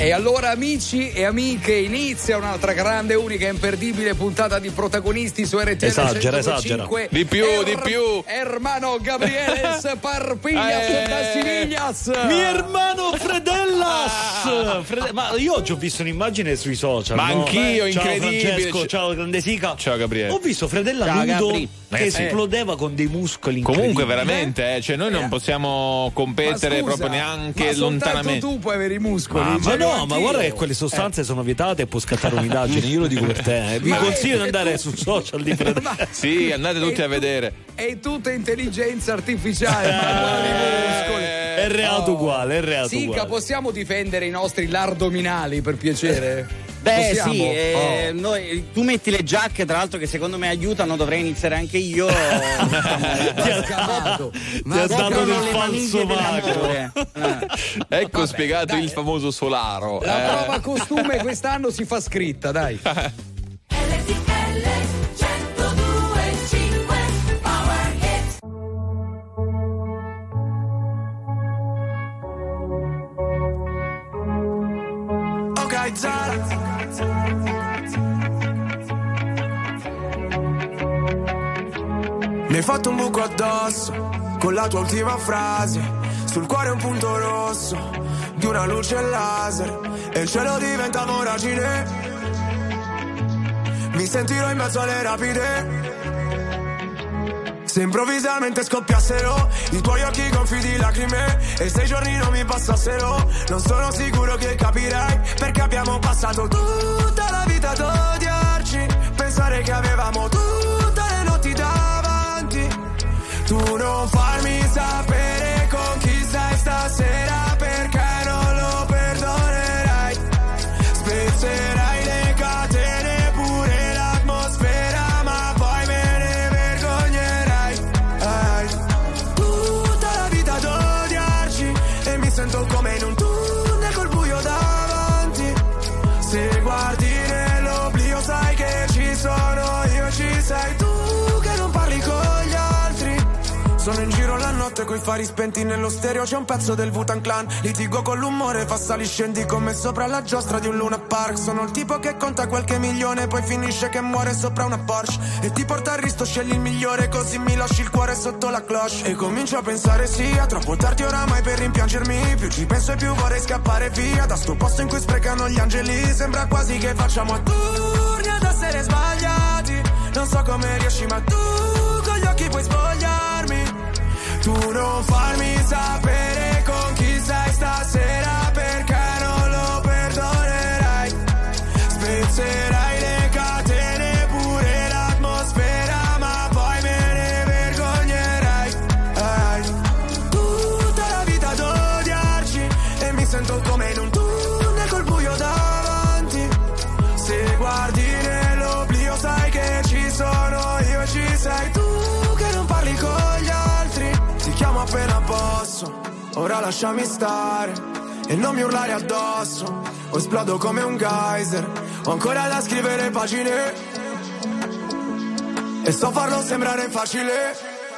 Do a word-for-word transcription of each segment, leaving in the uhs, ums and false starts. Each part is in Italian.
E allora, amici e amiche, inizia un'altra grande, unica e imperdibile puntata di Protagonisti su R T L esagera, centocinque. esagera. Di più, er- di più. Hermano Gabrieles Parpillas eh, da Siviglias. Mi hermano Fredellas. Frede- Ma io oggi ho visto un'immagine sui social. Ma no? anch'io, Ciao incredibile. Francesco, ciao Grande Sica. Ciao Gabriele. Ho visto Fredella Ciao, nudo Gabri. che Eh, esplodeva con dei muscoli Comunque incredibili. veramente, eh, cioè noi non possiamo competere Ma scusa, proprio neanche ma soltanto lontanamente. tu puoi avere i muscoli. Ma- Ma cioè, no, anch'io. ma guarda che quelle sostanze sono vietate e può scattare un'indagine. Io lo dico per te. eh. Vi Ma consiglio è- di andare sul social di Fredella. Ma- Sì, andate tutti è a vedere. È tutta intelligenza artificiale, ma quali muscoli? È reato Oh. uguale, è reato Sica, uguale. possiamo difendere i nostri lardominali, per piacere? Beh Possiamo? sì, eh, Oh. noi- tu metti le giacche, tra l'altro, che secondo me aiutano, dovrei iniziare anche io. Ti Ma scamato. Ma ha dato Coprono del le falso maniglie magro. dell'amore. Eh. Ecco Vabbè, spiegato dai. il famoso solaro. La eh. prova costume quest'anno si fa scritta, dai. Ok, Zara. Mi hai fatto un buco addosso con la tua ultima frase. Sul cuore un punto rosso di una luce laser e il cielo diventa voragine. Mi sentirò in mezzo alle rapide. Se improvvisamente scoppiassero i tuoi occhi gonfi di lacrime e sei giorni non mi passassero, non sono sicuro che capirai perché abbiamo passato tutta la vita ad odiarci, pensare che avevamo tutte le notti davanti. Tu non farmi sapere con chi stai stasera perché non lo perdonerai. Spezzerai le catene, pure l'atmosfera, ma poi me ne vergognerai. Ehi. Tutta la vita ad odiarci e mi sento come in un tunnel col buio davanti. Se guardi nell'oblio sai che ci sono io, ci sei tu che non parli con gli altri. Sono in giro la notte coi fari spenti, nello stereo c'è un pezzo del Wu-Tang Clan. Litigo con l'umore, fa sali scendi come sopra la giostra di un Luna Park. Sono il tipo che conta qualche milione, poi finisce che muore sopra una Porsche. E ti porta al risto, scegli il migliore, così mi lasci il cuore sotto la cloche. E comincio a pensare sia troppo tardi oramai per rimpiangermi. Più ci penso e più vorrei scappare via da sto posto in cui sprecano gli angeli. Sembra quasi che facciamo a turni ad essere sbagliati. Non so come riesci ma tu con gli occhi puoi spogliarmi. Tu non farmi sapere con chi sei stasera perché non lo perdonerai. Spezzerai le catene, pure l'atmosfera, ma poi me ne vergognerai. Ehi. Tutta la vita ad odiarci e mi sento come in un tunnel col buio davanti. Se guardi nell'oblio sai che ci sono io, ci sei tu che non parli con gli altri. Ti chiamo appena posso, ora lasciami stare e non mi urlare addosso, o esplodo come un geyser. Ho ancora da scrivere pagine e so farlo sembrare facile.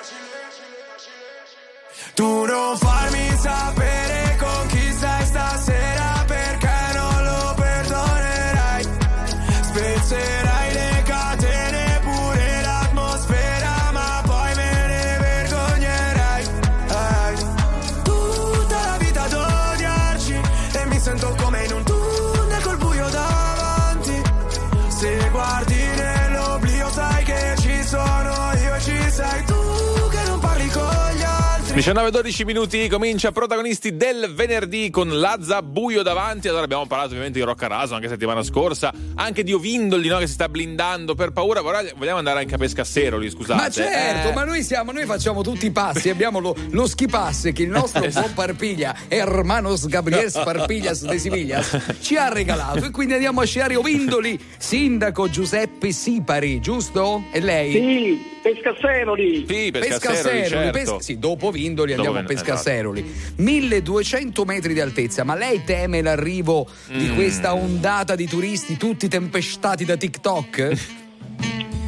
Tu non farmi sapere con chi sei stasera perché non lo perdonerai. Spezzerai le catene, pure l'atmosfera, ma poi me ne vergognerai. Ehi. Tutta la vita ad odiarci e mi sento come in un tunnel col buio davanti. Se guardi nell'oblio sai che ci sono io, ci sei tu che non parli con gli altri. diciannove e dodici minuti, comincia Protagonisti del venerdì con Lazza buio davanti. Allora abbiamo parlato ovviamente di Roccaraso anche settimana scorsa, anche di Ovindoli, no, che si sta blindando per paura. Vogliamo andare anche a Pescasseroli, scusate. Ma certo, eh. ma noi siamo, noi facciamo tutti i passi, abbiamo lo, lo ski pass che il nostro buon Parpiglia, Hermanos Gabriel Parpillas de Siviglias, ci ha regalato, e quindi andiamo a sciare Ovindoli. Sindaco Giuseppe Sipari, giusto? E lei? Sì, Pescasseroli. Sì, Pescasseroli, Pescasseroli, certo. Pes- sì, dopo Ovindoli andiamo Dopo- a Pescasseroli. milleduecento metri di altezza, ma lei teme l'arrivo di Mm. questa ondata di turisti tutti tempestati da TikTok? Ma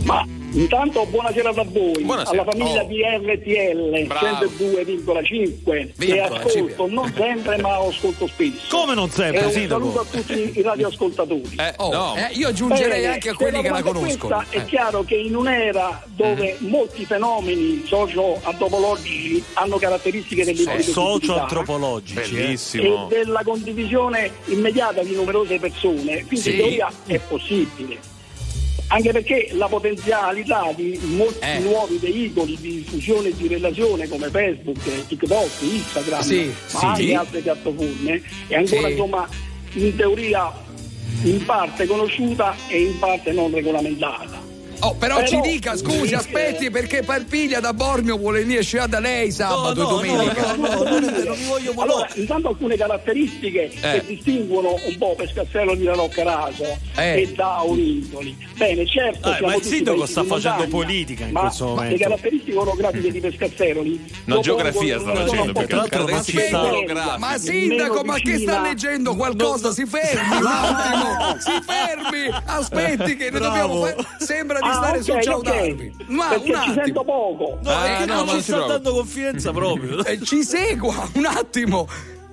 Intanto buonasera da voi, Buonasera. alla famiglia Oh. di R T L Bravo. centodue virgola cinque che Virgola, ascolto non sempre ma ascolto spesso. Come non sempre, E un sindaco? saluto a tutti i radioascoltatori. Eh, Oh, no. eh, io aggiungerei Bene, anche a se quelli che la guarda conoscono. questa, È Eh. chiaro che in un'era dove molti fenomeni socio-antropologici hanno caratteristiche dell'improduttività Socio-antropologici. eh. Bellissimo. e della condivisione immediata di numerose persone, quindi Sì. in teoria è possibile. Anche perché la potenzialità di molti Eh. nuovi veicoli di diffusione e di relazione come Facebook, TikTok, Instagram, Sì, ma sì. anche altre piattaforme è ancora Sì. insomma in teoria in parte conosciuta e in parte non regolamentata. Oh, però, Però- ci dica, scusi, sì, aspetti, eh. perché Parpiglia da Bormio vuole venire a sciare da lei sabato No, no, e domenica. no, no, no, non, è- non mi voglio Allora, muovere. intanto alcune caratteristiche Eh. che distinguono un po' Pescasseroli da Roccaraso Eh. e da Orintoli. Bene, certo, Ah, siamo ma il tutti sindaco paesi sta di facendo montagna, politica in ma, questo ma momento. le caratteristiche orografiche di Pescasseroli No, lo geografia pongono sta in una facendo, zona un po' perché più tra l'altro non ci media, sta- orografiche. Ma sindaco, meno ma che vicina. sta leggendo qualcosa? Si fermi un attimo, si fermi, aspetti che ne Bravo. dobbiamo fare. Sembra di Ah, stare ok, su Ciao ok. Darwin. Ma Perché un ci attimo. sento poco. No, Ah, è che no, non ma ci non sta si dando confidenza proprio. Eh, Ci segua un attimo.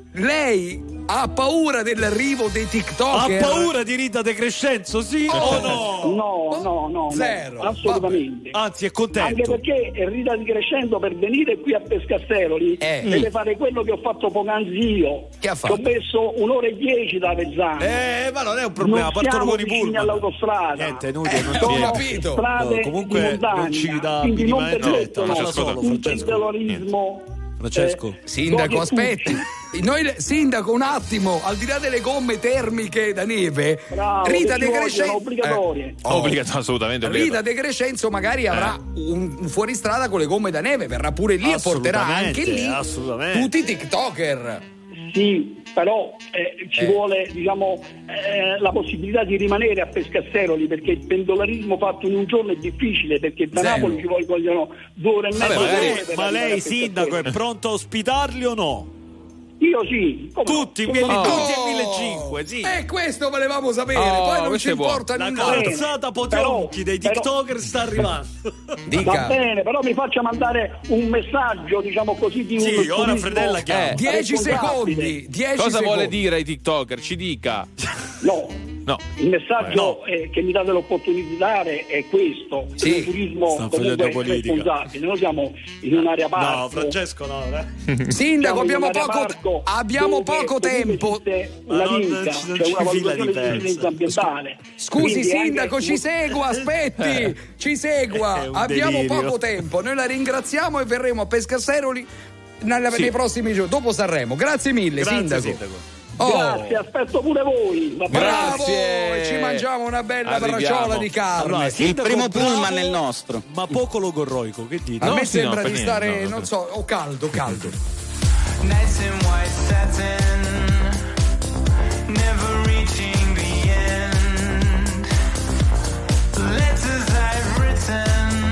Lei ha paura dell'arrivo dei Ha TikToker? paura di Rita De Crescenzo, sì o no? No, no, no, Zero. no, assolutamente. Anzi, è Anche contento. perché Rita Di Crescendo per venire qui a Pescasseroli Eh. deve fare quello che ho fatto poc'anzi io. Che ha fatto? Ci ho messo un'ora e dieci da Avezzano. Eh, ma non è un problema, Non partono siamo con i vicini pullman. all'autostrada. Niente, inutile, Eh, non ho ci- capito. Strade No, comunque di montagna, non ci dà quindi non minimamente permettono retta, faccia solo, un Francesco. pendolarismo. Francesco. eh, Sindaco, pochi e aspetti. tutti. Noi, le- sindaco, un attimo, al di là delle gomme termiche da neve, Bravo, Rita che De ci vogliono, Crescenzo. obbligatorie. Oh. Obbligato, assolutamente. Rita obbligato. De Crescenzo magari avrà un, un fuoristrada con le gomme da neve, verrà pure lì e porterà Assolutamente, anche lì assolutamente. tutti i TikToker. Sì, però eh, ci Eh. vuole diciamo eh, la possibilità di rimanere a Pescasseroli, perché il pendolarismo fatto in un giorno è difficile, perché da Zero. Napoli ci vogliono due ore e mezza. Vabbè, due magari- ore per Ma arrivare lei, a sindaco, è Pescasseroli. pronto a ospitarli o no? Io sì. come no? Tutti, Come quelli no? tutti e millecinquecento, sì. E questo volevamo sapere, Oh, poi non ci questo è buono. importa La nulla. corazzata Potionchi dei però- TikToker sta arrivando. Va Dica. bene, però mi faccia mandare un messaggio, diciamo così, di un Sì, ora turismo Fredella chiama. Eh. dieci responsabile. secondi, dieci Cosa secondi. vuole dire ai TikToker? Ci dica. No. No. Il messaggio eh, che mi date l'opportunità di dare è questo: Sì. un turismo Sta facendo comunque politica. responsabile. Noi siamo in un'area parco. No, Francesco no, eh. Sindaco, Siamo abbiamo in un'area poco, parco abbiamo dove poco comunque tempo. esiste Ma una non- vinca, non ci- non cioè ci una fila valutazione di diversa. incidenza ambientale. Scusi, Quindi sindaco, anche- ci segua, aspetti, ci segua. È un Abbiamo delirio. poco tempo. Noi la ringraziamo e verremo a Pescasseroli nella- Sì. nei prossimi giorni, dopo Sanremo. Grazie mille, Grazie, sindaco. sindaco. Oh, Grazie, aspetto pure voi. Va bene? bravo! Grazie. E ci mangiamo una bella Arriviamo. bracciola di carne. Allora, Il sindaco primo bravo, pullman è il nostro. Ma poco logorroico, che dite? A No, me sì, sembra no, di per stare, niente, no, non no. so, o caldo, caldo. Nights in white satin, never reaching the end. Letters I've written,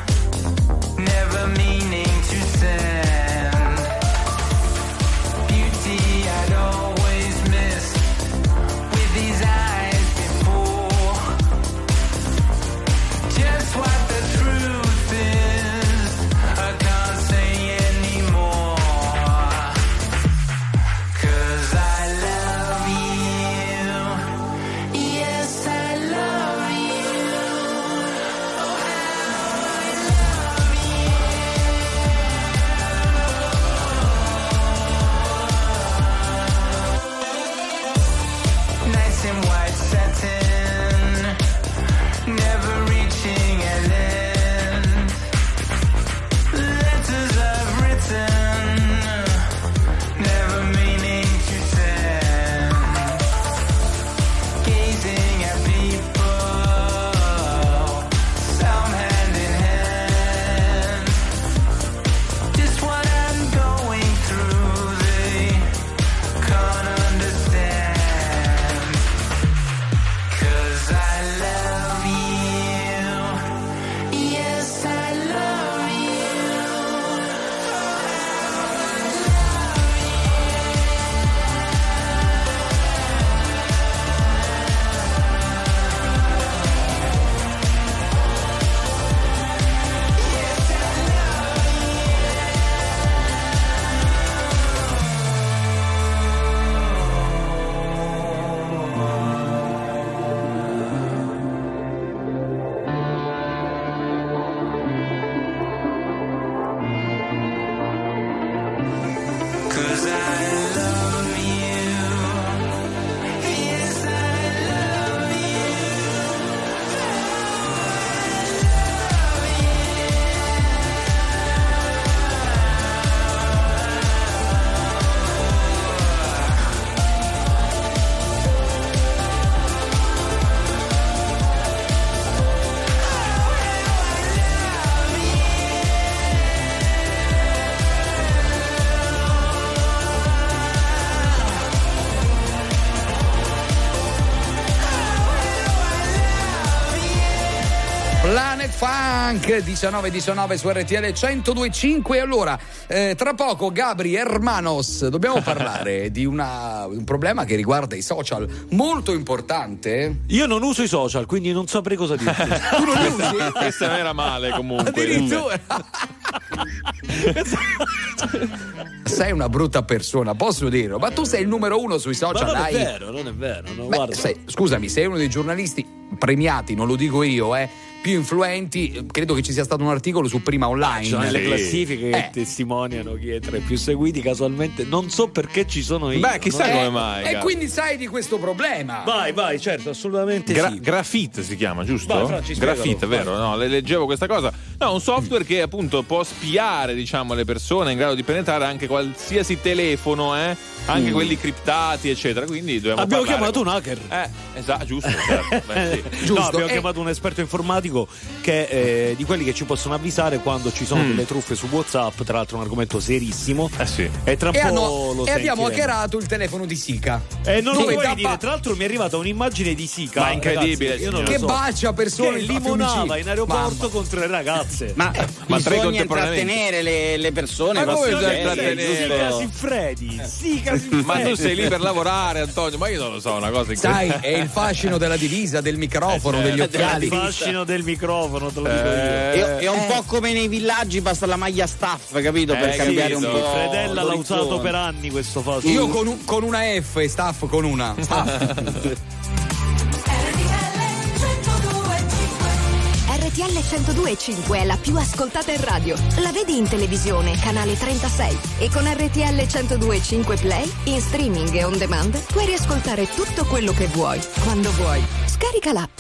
never meaning to send. Beauty I'd always missed with these eyes before. Just what the truth is, I can't say anymore. 'Cause I love you. Funk, diciannove diciannove su R T L centodue e cinque. Allora, eh, tra poco Gabri Hermanos, dobbiamo parlare di una, un problema che riguarda i social, molto importante. Io non uso i social, quindi non saprei cosa dire. Tu non li usi? Questa non era male comunque. Addirittura. Sei una brutta persona, posso dirlo, ma tu sei il numero uno sui social. Ma non hai... è vero, non è vero. No, Beh, guarda. sei, scusami, sei uno dei giornalisti premiati, non lo dico io, eh, più influenti. Credo che ci sia stato un articolo su Prima Online. Ci sono le Sì. classifiche che Eh. testimoniano chi è tra i più seguiti. Casualmente non so perché ci sono io. Beh, chissà no? come Eh, mai. E Gabri. quindi sai di questo problema. Vai, vai, certo, assolutamente Gra- sì. Graphite si chiama, giusto? Vai, Fra, ci spiegalo, Graphite, vai. vero? No, le- leggevo questa cosa. No, un software che appunto può spiare, diciamo, le persone in grado di penetrare anche qualsiasi telefono, eh? Anche Mm. quelli criptati, eccetera. Quindi dobbiamo Abbiamo parlare chiamato con- un hacker. Eh, esatto, giusto. Certo. Beh, sì. Giusto. No, abbiamo E- chiamato un esperto informatico che eh, di quelli che ci possono avvisare quando ci sono Mm. delle truffe su WhatsApp, tra l'altro un argomento serissimo. Eh sì. E tra E, po' hanno- lo e abbiamo sentiremo. hackerato il telefono di Sica. E non lo Dove vuoi da dire, pa- tra l'altro mi è arrivata un'immagine di Sica. Ma incredibile, ragazzi, io non che lo so. bacia persone che a limonava Fiumicino. in aeroporto Mamma. con tre ragazze. Ma, ma tre bisogna contemporaneamente. intrattenere le, le persone. Ma come va bisogna succedendo. intrattenere? Sica Sinfredi, Sica Sinfredi. Ma tu sei lì per lavorare, Antonio, ma io non lo so, una cosa Sai, incredibile. è il fascino della divisa, del microfono, Eh, degli certo. occhiali. Il fascino del microfono, te lo dico io. Eh, È, è un po' come nei villaggi, basta la maglia staff, capito? Per Eh, cambiare capito. un po'. Fredella l'ha usato l'orizzonte. per anni questo fascino. Io con, un- con una F, staff con una. Staff. R T L centodue e cinque è la più ascoltata in radio. La vedi in televisione, canale trentasei. E con R T L centodue e cinque Play, in streaming e on demand, puoi riascoltare tutto quello che vuoi, quando vuoi. Scarica l'app.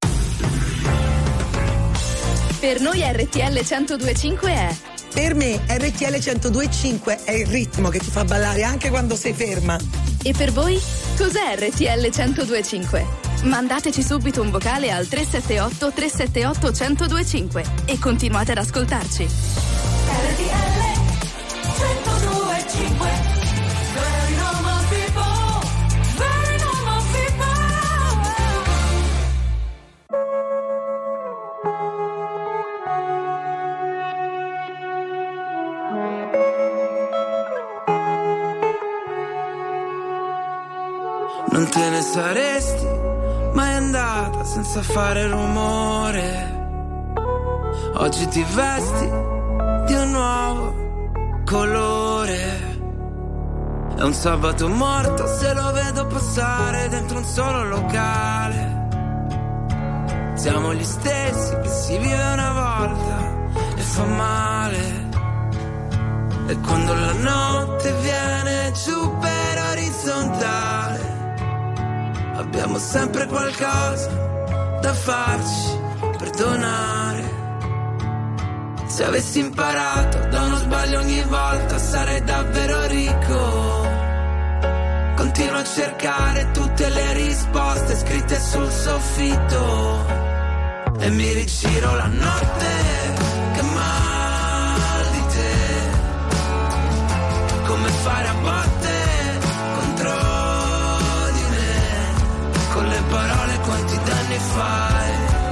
Per noi R T L centodue e cinque è Per me R T L centodue e cinque è il ritmo che ti fa ballare anche quando sei ferma. E per voi? Cos'è R T L centodue e cinque? Mandateci subito un vocale al tre sette otto tre sette otto uno zero due cinque e continuate ad ascoltarci. R T L centodue e cinque. Very normal people, very normal Non te ne saresti mai andata senza fare rumore. Oggi ti vesti di un nuovo colore. È un sabato morto se lo vedo passare dentro un solo locale. Siamo gli stessi che si vive una volta e fa male. E quando la notte viene giù per orizzontale, abbiamo sempre qualcosa da farci perdonare. Se avessi imparato da uno sbaglio ogni volta sarei davvero ricco. Continuo a cercare tutte le risposte scritte sul soffitto e mi rigiro la notte che mal di te. Come fare a botte contro di me. Con le parole quanti danni fai.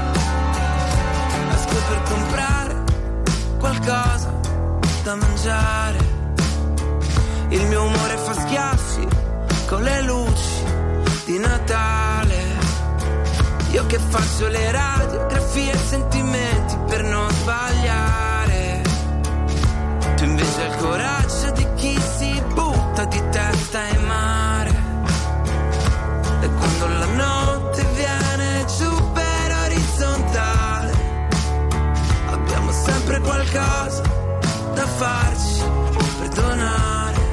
Esco per comprare qualcosa da mangiare. Il mio umore fa schiaffi con le luci di Natale. Io che faccio le radiografie e sentimenti per non sbagliare. Tu invece hai il coraggio di chi si butta di testa in mare. E quando la notte viene giù per orizzontale, abbiamo sempre qualcosa da farci perdonare.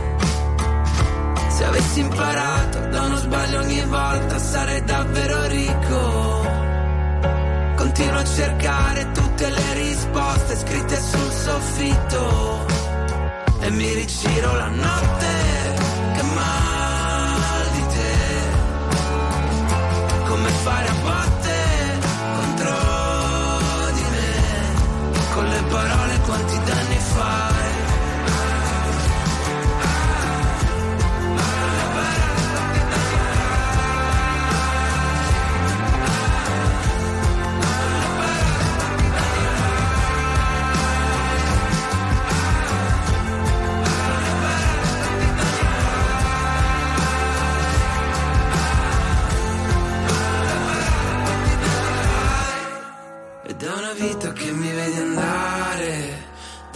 Se avessi imparato da uno sbaglio ogni volta sarei davvero ricco. Continuo a cercare tutte le risposte scritte sul soffitto e mi rigiro la notte che mal di te. Come fare a botte contro di me. Con le parole quanti danni fai.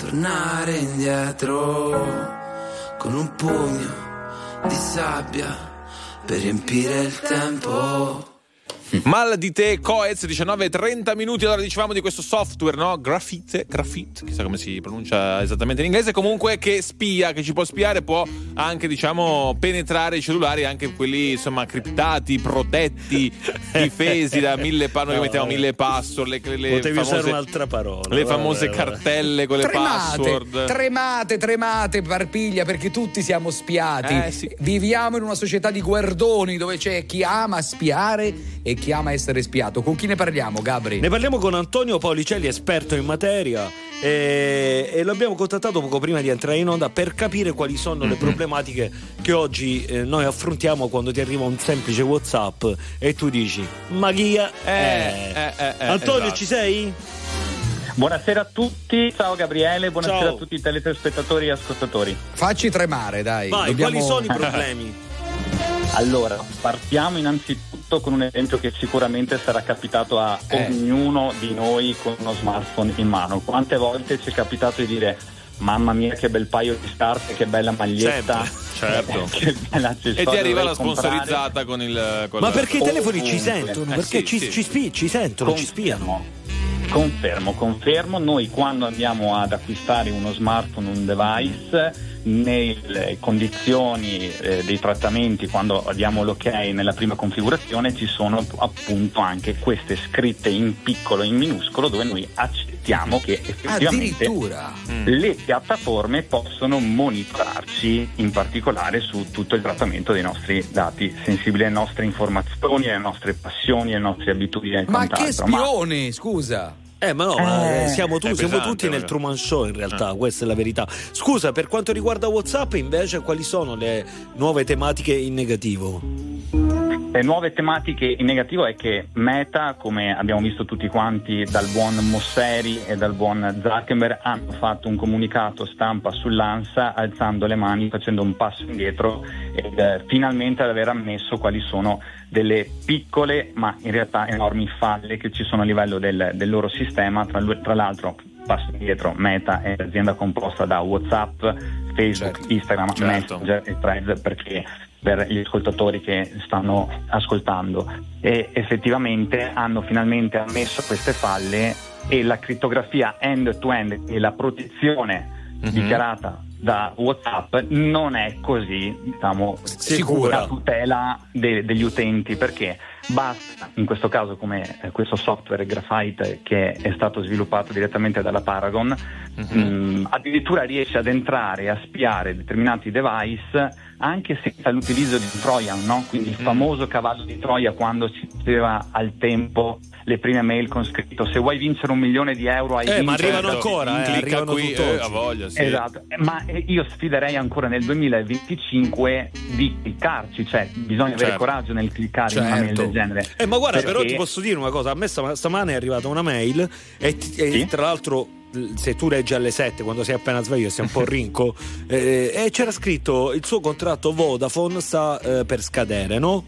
tornare indietro con un pugno di sabbia per riempire il tempo. Mal di te, Coez, diciannove e trenta minuti. Allora dicevamo di questo software, no? Graphite, Graphite, chissà come si pronuncia esattamente in inglese, comunque che spia, che ci può spiare, può anche, diciamo, penetrare i cellulari, anche quelli, insomma, criptati, protetti, difesi da mille pa- noi no, mettiamo mille password, le, le potevi famose, usare un'altra parola. le vabbè, famose vabbè. cartelle con le Tremate, password. tremate, tremate, Parpiglia, perché tutti siamo spiati. Eh, sì. Viviamo in una società di guardoni dove c'è chi ama spiare e chi ama essere spiato. Con chi ne parliamo, Gabri? Ne parliamo con Antonio Paulicelli, esperto in materia, e, e l'abbiamo contattato poco prima di entrare in onda per capire quali sono mm-hmm. le problematiche che oggi eh, noi affrontiamo quando ti arriva un semplice WhatsApp e tu dici ma chi è? Eh, eh, eh, eh, Antonio, esatto. ci sei? Buonasera a tutti, ciao Gabriele, buonasera Ciao. a tutti i telespettatori e ascoltatori. Facci tremare, dai. Vai, Dobbiamo... quali sono i problemi? Allora, partiamo innanzitutto con un esempio che sicuramente sarà capitato a Eh. ognuno di noi con uno smartphone in mano. Quante volte ci è capitato di dire mamma mia che bel paio di scarpe, che bella maglietta, Sempre, certo. che bella accessorio, E ti arriva la dovrei comprare. sponsorizzata con il con Ma la- perché i telefoni ci Ovunque. sentono? Eh, Perché sì, ci, sì. ci, spi- ci sentono, ci spiano. Confermo, confermo. Noi quando andiamo ad acquistare uno smartphone, un device, nelle condizioni eh, dei trattamenti, quando diamo l'ok nella prima configurazione, ci sono appunto anche queste scritte in piccolo e in minuscolo dove noi accettiamo che effettivamente Addirittura. le piattaforme possono monitorarci, in particolare su tutto il trattamento dei nostri dati sensibili, alle nostre informazioni, alle nostre passioni, alle nostre abitudini e Ma quant'altro. che spione, scusa. Eh ma no, ma Eh, siamo, tu, è siamo pesante, tutti nel quello. Truman Show in realtà, questa è la verità. Scusa, per quanto riguarda WhatsApp invece quali sono le nuove tematiche in negativo? Le nuove tematiche in negativo è che Meta, come abbiamo visto tutti quanti dal buon Mosseri e dal buon Zuckerberg, hanno fatto un comunicato stampa sull'ANSA alzando le mani, facendo un passo indietro ed eh, finalmente ad aver ammesso quali sono delle piccole ma in realtà enormi falle che ci sono a livello del, del loro sistema. Tra, tra l'altro, passo indietro, Meta è l'azienda composta da WhatsApp, Facebook, Certo. Instagram, Certo. Messenger e Threads, perché per gli ascoltatori che stanno ascoltando, e effettivamente hanno finalmente ammesso queste falle, e la crittografia end-to-end e la protezione Mhm. dichiarata da WhatsApp non è così, diciamo, Sicura. a tutela de- degli utenti, perché basta, in questo caso come eh, questo software Graphite che è stato sviluppato direttamente dalla Paragon, mh, addirittura riesce ad entrare e a spiare determinati device anche senza l'utilizzo di un Trojan, no? Quindi il famoso cavallo di Troia, quando si faceva al tempo le prime mail con scritto se vuoi vincere un milione di euro hai Eh, ma vinto. arrivano ancora, eh, Clicca arrivano qui, tutt'oggi. eh, a voglia, sì. Esatto, eh, ma eh, io sfiderei ancora nel duemilaventicinque di cliccarci, cioè bisogna avere Certo. coraggio nel cliccare in una mail Certo. del genere. Eh, ma guarda, Perché- però ti posso dire una cosa, a me stam- stamane è arrivata una mail e, ti- e Sì? tra l'altro se tu leggi alle sette quando sei appena sveglio e sei un po' rinco eh, e c'era scritto il suo contratto Vodafone sta eh, per scadere, no?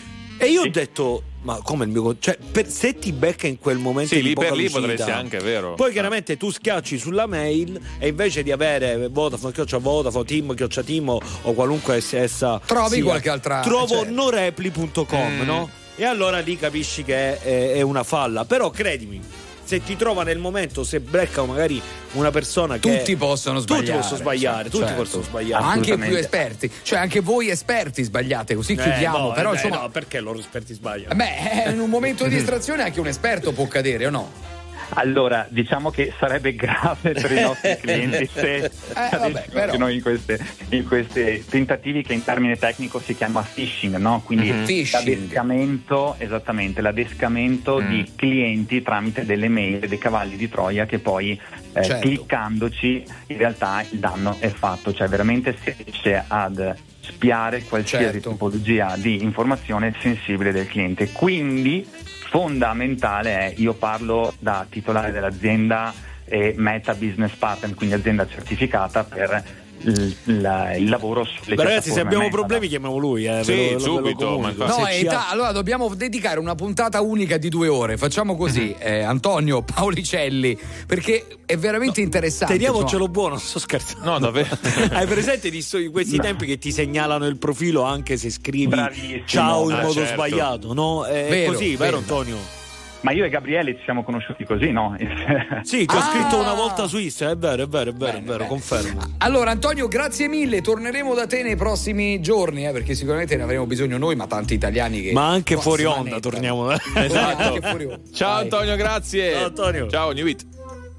E io Sì. ho detto ma come il mio con- cioè per, se ti becca in quel momento Sì, di lì poca per lì lucidità, potresti anche, è vero. poi chiaramente tu schiacci sulla mail e invece di avere Vodafone, chioccia Vodafone, Tim, chioccia Timo o qualunque essa Trovi sia, qualche altra- trovo certo. norepli punto com, Mm. no? E allora lì capisci che è, è una falla. Però credimi, se ti trova nel momento, se becca magari una persona che Tutti possono sbagliare. tutti possono sbagliare, tutti certo. possono sbagliare. Anche i più Assolutamente. esperti, cioè anche voi esperti sbagliate, così Eh, chiudiamo. no, Però eh, insomma, no, perché loro esperti sbagliano? beh, in un momento di distrazione anche un esperto può cadere, o no? Allora, diciamo che sarebbe grave per i nostri clienti se vabbè, però. noi in queste, in questi tentativi che in termine tecnico si chiama phishing, no? Quindi Mhm. Phishing. l'adescamento, esattamente, l'adescamento Mm. di clienti tramite delle mail, dei cavalli di Troia che poi eh, Certo. cliccandoci in realtà il danno è fatto, cioè veramente si riesce ad spiare qualsiasi Certo. tipologia di informazione sensibile del cliente. Quindi fondamentale è, io parlo da titolare dell'azienda e Meta Business Partner, quindi azienda certificata per il, la, il lavoro sulle Beh, ragazzi, se abbiamo Meta. problemi chiamiamo lui, eh. Sì, ve lo, subito, ve lo ma- No, Se e ci ta- ha- allora dobbiamo dedicare una puntata unica di due ore. Facciamo così, eh, Antonio Paolicelli, perché è veramente interessante. Teniamocelo insomma. buono, non sto scherzando. No, davvero. Hai presente di sto- in questi No. tempi che ti segnalano il profilo anche se scrivi Bravissimo. ciao in Ah, modo certo. sbagliato, no? È Vero, così, vero. vero Antonio? Ma io e Gabriele ci siamo conosciuti così, no? Sì, ti ho Ah! scritto una volta su Instagram, è vero, è vero, è vero, Bene, è vero, bene. confermo. Allora Antonio, grazie mille, torneremo da te nei prossimi giorni, eh, perché sicuramente ne avremo bisogno noi, ma tanti italiani che Ma anche qua fuori si onda manettano. torniamo. Esatto. Anche fuori onda. Ciao Vai. Antonio, grazie. Ciao, Antonio. Ciao New Hit.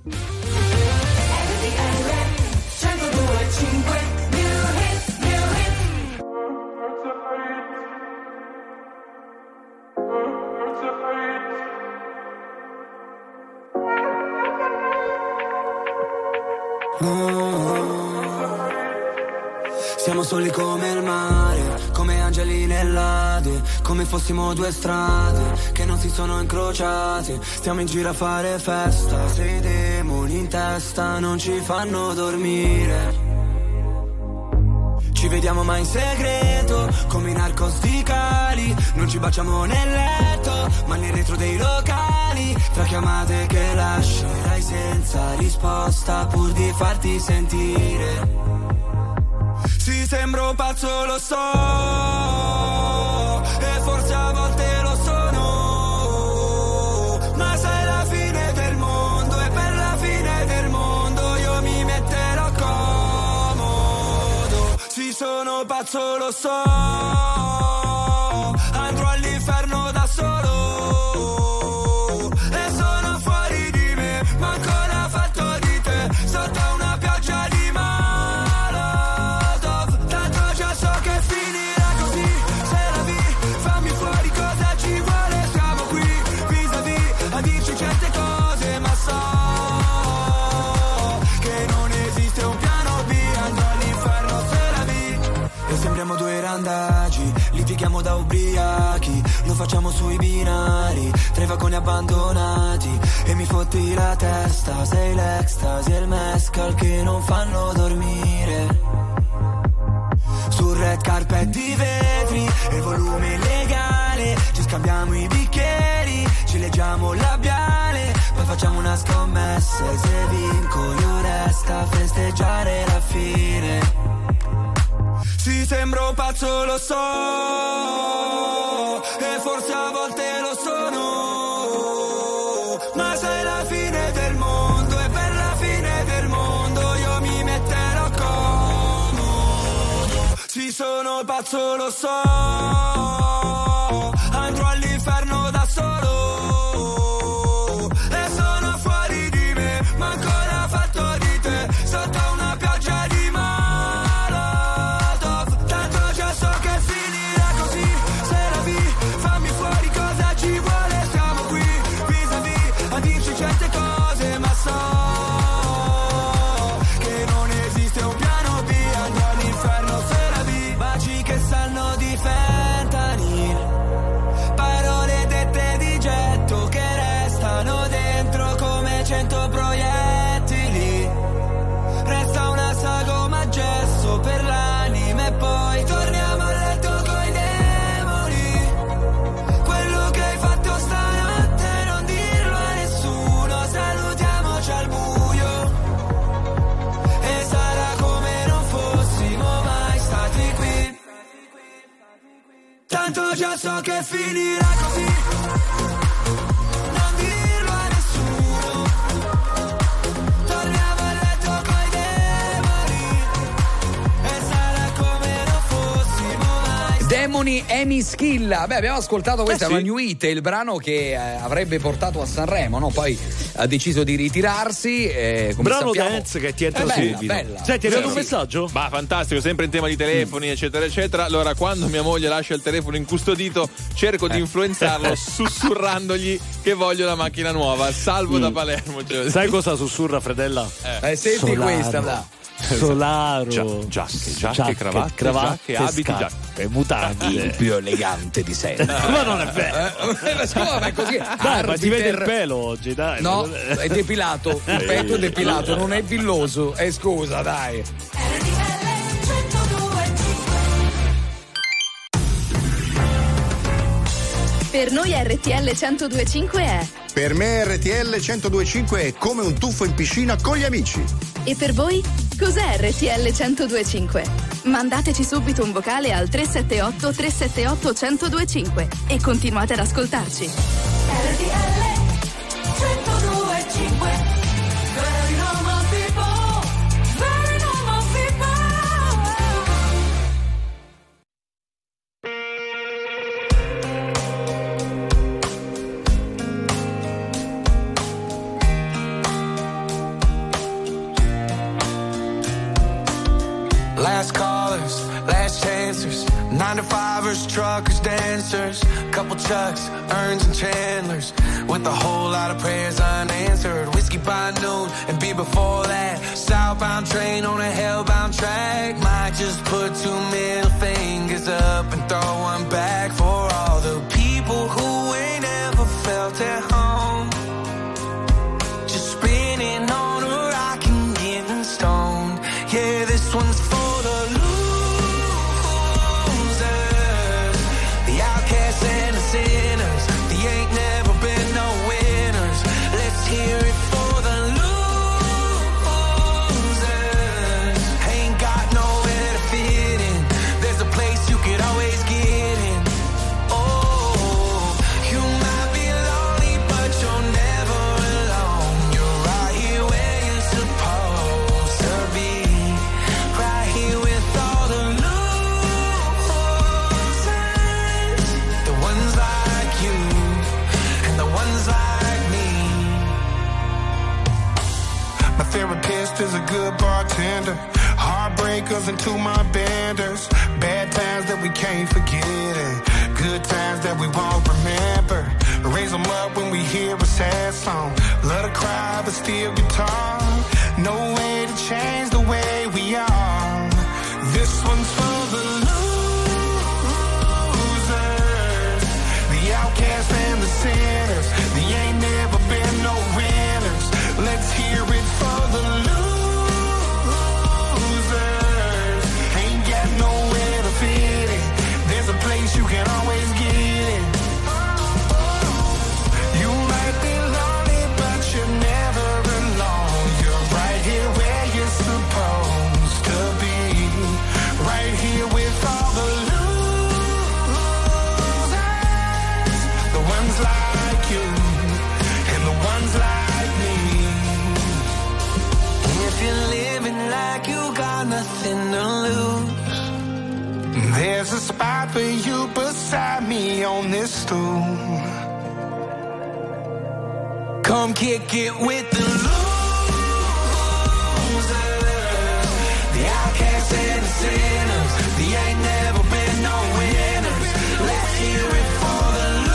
Siamo soli come il mare, come angeli nell'Ade, come fossimo due strade che non si sono incrociate. Stiamo in giro a fare festa, se i demoni in testa non ci fanno dormire. Ci vediamo mai in segreto, come i narcosticali. Non ci baciamo nel letto, ma nel retro dei locali. Tra chiamate che lascerai senza risposta pur di farti sentire. Sì, sembro pazzo, lo so, e forse a volte lo sono, ma sai la fine del mondo, e per la fine del mondo io mi metterò comodo. Sì, sono pazzo, lo so, andrò all'inferno da solo, e sono fuori di me, ma ancora fatto di te, sotto una pioggia di litighiamo da ubriachi, lo facciamo sui binari, tra i vagoni abbandonati, e mi fotti la testa, sei l'ecstasy e il mescal che non fanno dormire. Sul red carpet di vetri e il volume illegale, ci scambiamo i bicchieri, ci leggiamo il labiale, poi facciamo una scommessa e se vinco io resta a festeggiare la fine. Sì, sembro pazzo, lo so, e forse a volte lo sono, ma sai la fine del mondo, e per la fine del mondo io mi metterò comodo. Sì, sono pazzo, lo so, andrò all'inferno da solo, e sono fuori di me, ma ancora fatto di te, sotto una pioggia di certe cose, ma so che non esiste un piano B, andrò all'inferno se la vi. Baci che sanno di fentanyl, parole dette di getto che restano dentro come cento proiettili. Resta una sagoma a gesso per l'anima e poi torniamo a letto coi demoni. Quello che hai fatto stanotte non dirlo a nessuno, salutiamoci al buio, e sarà come non fossimo mai stati qui. Tanto già so che finirà così, non dirlo a nessuno, torniamo a letto coi demoni, e sarà come non fossimo mai. Demoni Emi Schilla. Beh, abbiamo ascoltato questa, Eh sì. una New Hit, il brano che eh, avrebbe portato a Sanremo, no? Poi ha deciso di ritirarsi. Eh, come Brano sappiamo... dance che ti entra Eh, bella, subito. bella. Senti, è arrivato un Sì. messaggio? Ma fantastico, sempre in tema di telefoni, eccetera, eccetera. Allora, quando mia moglie lascia il telefono incustodito, cerco di influenzarlo sussurrandogli che voglio la macchina nuova. Salvo da Palermo. Cioè. Sai cosa sussurra, Fredella? Eh, senti Solaro. questa, là. Solaro. Gia- giacche, giacche, cravatte, giacche, abiti, scarpe, mutande. Il più elegante di sempre. Ma non è vero. Eh, ma scusa, ma è così. Dai, ma si vede il Arbiter- pelo oggi, dai. No, è depilato. Il petto è depilato, non è villoso. Eh, scusa, dai. R T L Per noi R T L centodue e cinque è. Per me R T L centodue e cinque è come un tuffo in piscina con gli amici. E per voi? Cos'è R T L centodue e cinque? Mandateci subito un vocale al tre sette otto tre sette otto centodue e cinque e continuate ad ascoltarci. R T L centodue e cinque. Very normal people, very normal people. Last callers, last chancers, nine to fivers, truckers, dancers, couple Chucks, Earns and Chandlers, with a whole lot of prayers unanswered. Whiskey by noon and beer before that. Southbound train on a hellbound track. Might just put two middle fingers up and throw one back for all the people who ain't ever felt at home. Just spinning on a rock and getting stoned. Yeah, this one's for and the sinners, they ain't never been no winners. Let's hear it for the losers. Ain't got nowhere to fit in. There's a place you could always get in. Oh, you might be lonely, but you're never alone. You're right here where you're supposed to be. Right here with all the losers. Ones like you and the ones like me. My therapist is a good bartender. Heartbreakers into my benders. Bad times that we can't forget and good times that we won't remember. Raise them up when we hear a sad song. Love to cry but still guitar. No way to change the way we are. This one's for the outcasts and the sinners, they ain't never been no winners. Let's hear it for the losers. Ain't got nowhere to fit in. There's a place you can always get in. You might be lonely, but you're never alone. You're right here where you're supposed to be. Right here with all the losers. Ones like you and the ones like me. If you're living like you got nothing to lose, there's a spot for you beside me on this stool. Come kick it with the losers, the outcasts and the sinners. They ain't never been no winners. Let's hear it for the losers.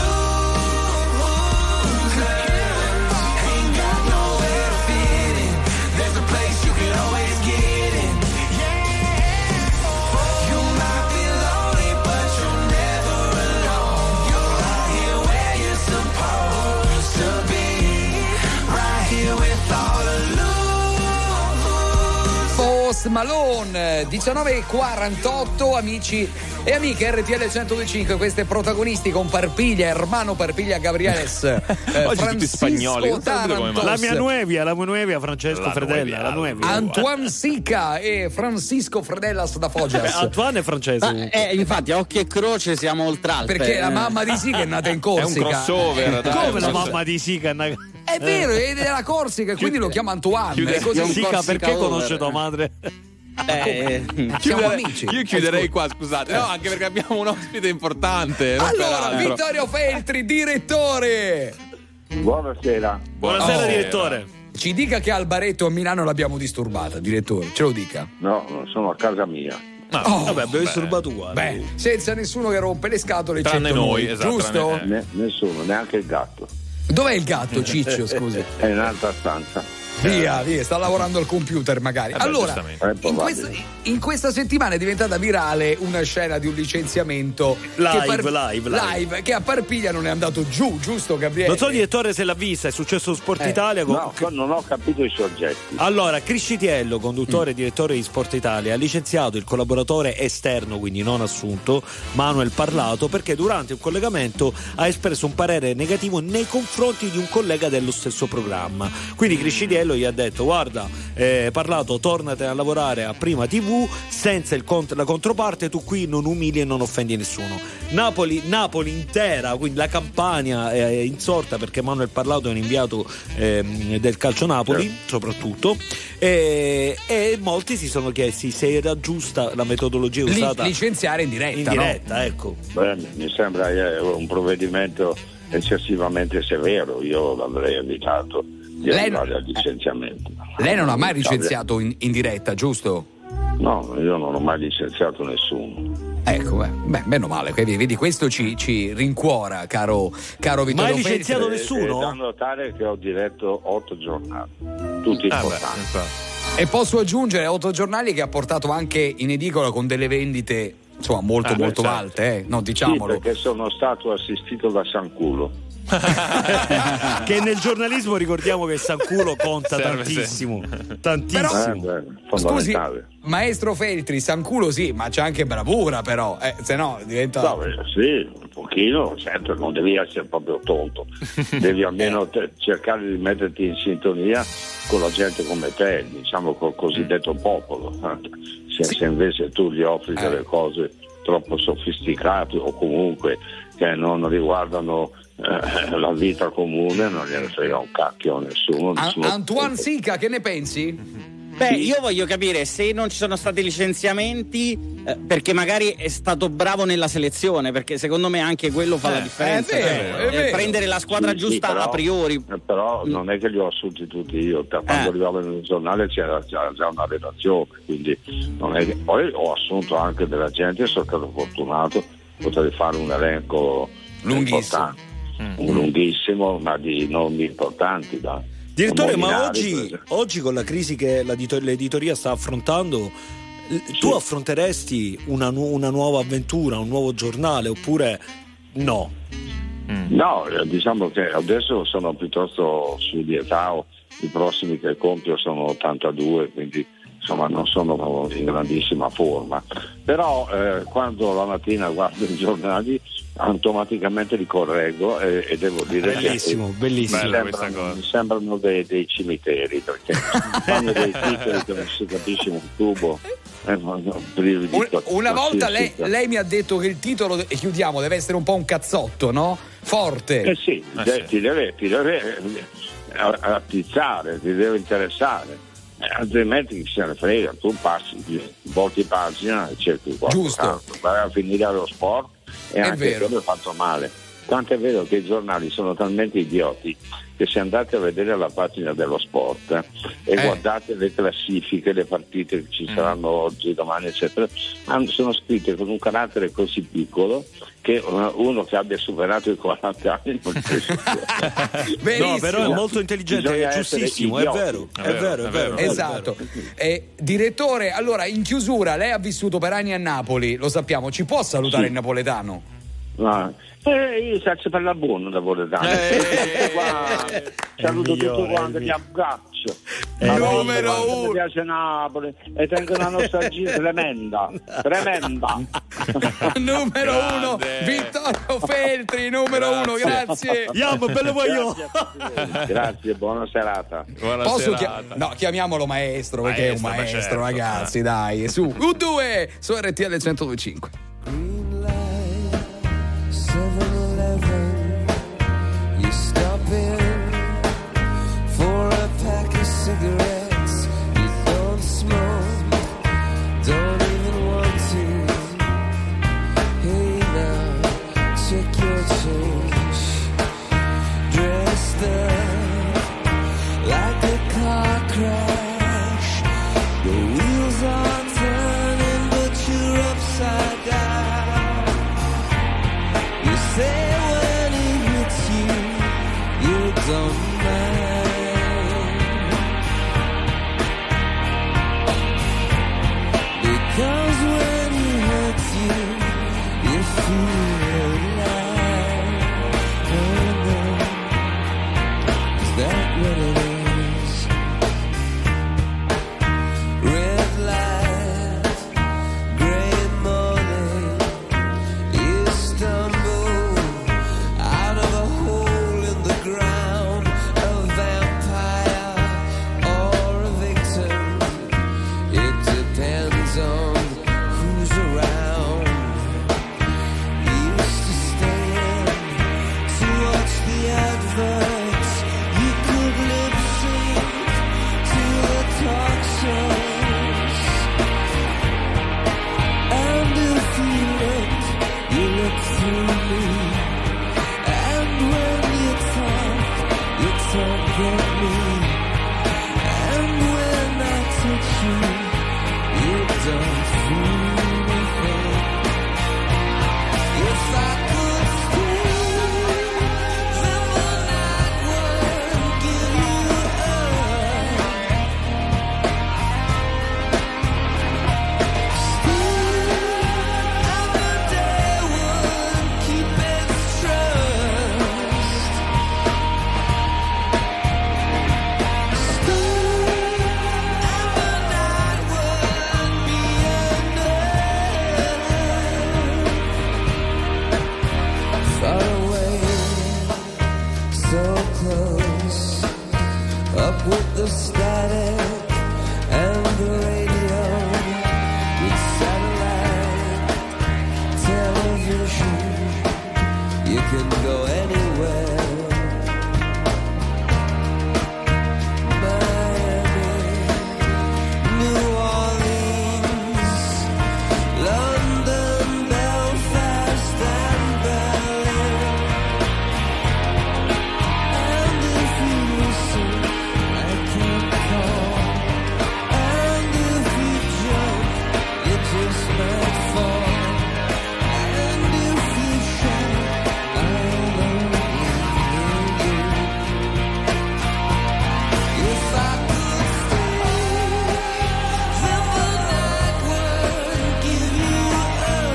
Post Malone, diciannove e quarantotto, amici e amiche R T L centodue e cinque, queste protagonisti con Parpiglia, Hermano Parpiglia Gabrieles, eh, oggi tutti spagnoli. Tarantos, la mia nuevia, la mia nuevia Francesco la Fredella, nuevia, la nuevia. Antoine Sica e Francisco Fredellas da Foggias. Antoine è francese. Ma, eh, infatti, a occhio e croce siamo oltre Alpe. Perché la mamma di Sica è nata in Corsica. È un crossover, dai. Come la mamma di Sica? È È vero, è della Corsica, quindi lo chiama Antoine. Chiude- È così. Sica, perché over. conosce tua madre? Eh, Siamo Chiudere- amici. Io chiuderei qua, scusate. No, anche perché abbiamo un ospite importante. non Allora, peraltro. Vittorio Feltri, direttore. Buonasera. Buonasera, Oh. direttore. Ci dica che al baretto a Milano l'abbiamo disturbata, direttore, ce lo dica. No, sono a casa mia. Oh, Vabbè, abbiamo disturbato uguale. Beh, senza nessuno che rompe le scatole, Tranne eccetto noi, esatto, giusto? tranne- Ne- nessuno, neanche il gatto. Dov'è il gatto, Ciccio, scusi? È in un'altra stanza. Via, via, sta lavorando al computer magari. Eh beh, allora, giustamente. in questa, in questa settimana è diventata virale una scena di un licenziamento Live, che par- live, live. live, che a Parpiglia non è andato giù, giusto Gabriele? Non so, direttore, se l'ha vista, è successo su Sport Eh, Italia. Con... No, non ho capito i soggetti. Allora, Criscitiello, conduttore e direttore di Sport Italia, ha licenziato il collaboratore esterno, quindi non assunto, Manuel Parlato, perché durante un collegamento ha espresso un parere negativo nei confronti di un collega dello stesso programma. Quindi Criscitiello gli ha detto: guarda, eh, Parlato, tornate a lavorare a Prima tivù, senza il cont- la controparte, tu qui non umili e non offendi nessuno. Napoli, Napoli intera, quindi la Campania è insorta perché Manuel Parlato è un inviato ehm, del Calcio Napoli, Sì. soprattutto, e, e molti si sono chiesti se era giusta la metodologia Li- usata licenziare in diretta, in no? diretta, ecco. Beh, mi sembra eh, un provvedimento eccessivamente severo. Io l'avrei evitato di Lei- arrivare al licenziamento. Lei non ha mai licenziato in, in diretta, giusto? No, io non ho mai licenziato nessuno. Ecco, beh, beh, meno male, vedi, vedi, questo ci, ci rincuora, caro, caro Vittorio Mai Feltri. licenziato E- nessuno? e da notare che ho diretto otto giornali, tutti Ah, beh, importanti. infatti. E posso aggiungere otto giornali che ha portato anche in edicola con delle vendite insomma molto Ah, beh, molto certo. alte, eh? No, Sì, diciamolo. perché sono stato assistito da Sanculo. Che nel giornalismo ricordiamo che Sanculo conta Serve tantissimo, Eh, tantissimo. beh, Scusi, fondamentale. maestro Feltri, Sanculo sì, ma c'è anche bravura però, eh, se no diventa... No, beh, sì, un pochino, certo, non devi essere proprio tonto, devi almeno te- cercare di metterti in sintonia con la gente come te, diciamo col cosiddetto popolo. Se, se invece tu gli offri Eh. delle cose troppo sofisticate o comunque che non riguardano eh, la vita comune, non gliene frega un cacchio a nessuno. An- nessuno Antoine Sica, che ne pensi? Beh, io voglio capire se non ci sono stati licenziamenti eh, perché magari è stato bravo nella selezione, perché secondo me anche quello fa la Eh, differenza. è cioè, vero, è eh, vero. prendere la squadra Sì, sì, giusta però- a priori. eh, però non è che li ho assunti tutti io, da quando Eh. arrivavo nel giornale c'era già, già una redazione, quindi non è che... poi ho assunto anche della gente, sono stato fortunato, potrei fare un elenco Lunghissimo. importante, un lunghissimo, ma di nomi importanti da Direttore, ma Molinari, per oggi, esempio. oggi con la crisi che l'edito- l'editoria sta affrontando, l- tu affronteresti una, nu- una nuova avventura, un nuovo giornale, oppure no? No, eh, diciamo che adesso sono piuttosto su di età, o i prossimi che compio sono ottantadue, quindi insomma non sono in grandissima forma, però eh, quando la mattina guardo i giornali automaticamente li correggo e, e devo dire Bellissimo, che bellissimo. mi Bella questa sembrano, cosa. mi sembrano dei, dei cimiteri, perché fanno dei titoli che non si capisce un tubo, eh, no, privi di Un- una volta lei, qualsiasi- lei mi ha detto che il titolo, e chiudiamo, deve essere un po' un cazzotto, no? Forte. Eh sì, Eh de- sì. ti deve, ti deve eh, attizzare, ti deve interessare, eh, altrimenti chi se ne frega, tu passi, volti pagina e cerchi qualche Giusto. altro. Vai a finire allo sport e È anche vero. quello è fatto male. Tanto è vero che i giornali sono talmente idioti che se andate a vedere la pagina dello sport eh, e Eh. guardate le classifiche, le partite che ci Mm. saranno oggi, domani, eccetera, hanno- sono scritte con un carattere così piccolo che uno uno che abbia superato i quaranta anni non ci riesce. Benissimo. No, però è molto intelligente, Bisogna è essere giustissimo, è idioti. vero, È è vero, vero, è è vero. vero. è vero. Esatto. Eh, direttore, allora in chiusura lei ha vissuto per anni a Napoli, lo sappiamo, ci può salutare Sì. in napoletano? No. Eh, io faccio per la buona da Napoletano. Eh. Saluto il migliore, tutti quanti, il li abbraccio. Eh, Ma numero quanto uno. Mi piace Napoli e tengo una nostalgia tremenda, tremenda. Numero Grande. uno, Vittorio Feltri, numero uno, grazie. Yam, bello voglio. Grazie, grazie, buona serata. Buona Posso serata. chia- no, chiamiamolo maestro perché è un Maestro, beh, maestro, certo. ragazzi, dai, su. U due su R T L centodue e cinque. seven eleven, you stop in for a pack of cigarettes. You don't smoke, don't even want to. Hey now, check your change. Dressed up like a car crash. The wheels are turning, but you're upside down. You say when it hits you, you don't mind. don't feel anything. If I could stay, then the night would give you up. Still, and the day would keep its trust. Still, and the night would be enough. Far away, so close, up with the static and the radio, with satellite television, you can go anywhere. Miami, New Orleans, London, Belfast and Berlin. And if you listen, I can call. And if you jump, you just might fall. And if you shout, I'll only hear you. If I could stay, then the night would give you up.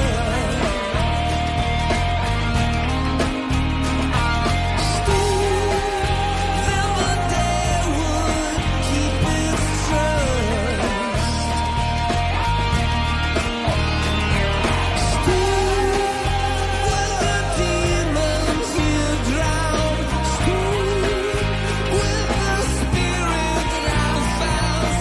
Stay, then the day would keep its trust. Stay with the demons you drown. Stay with the spirit I found.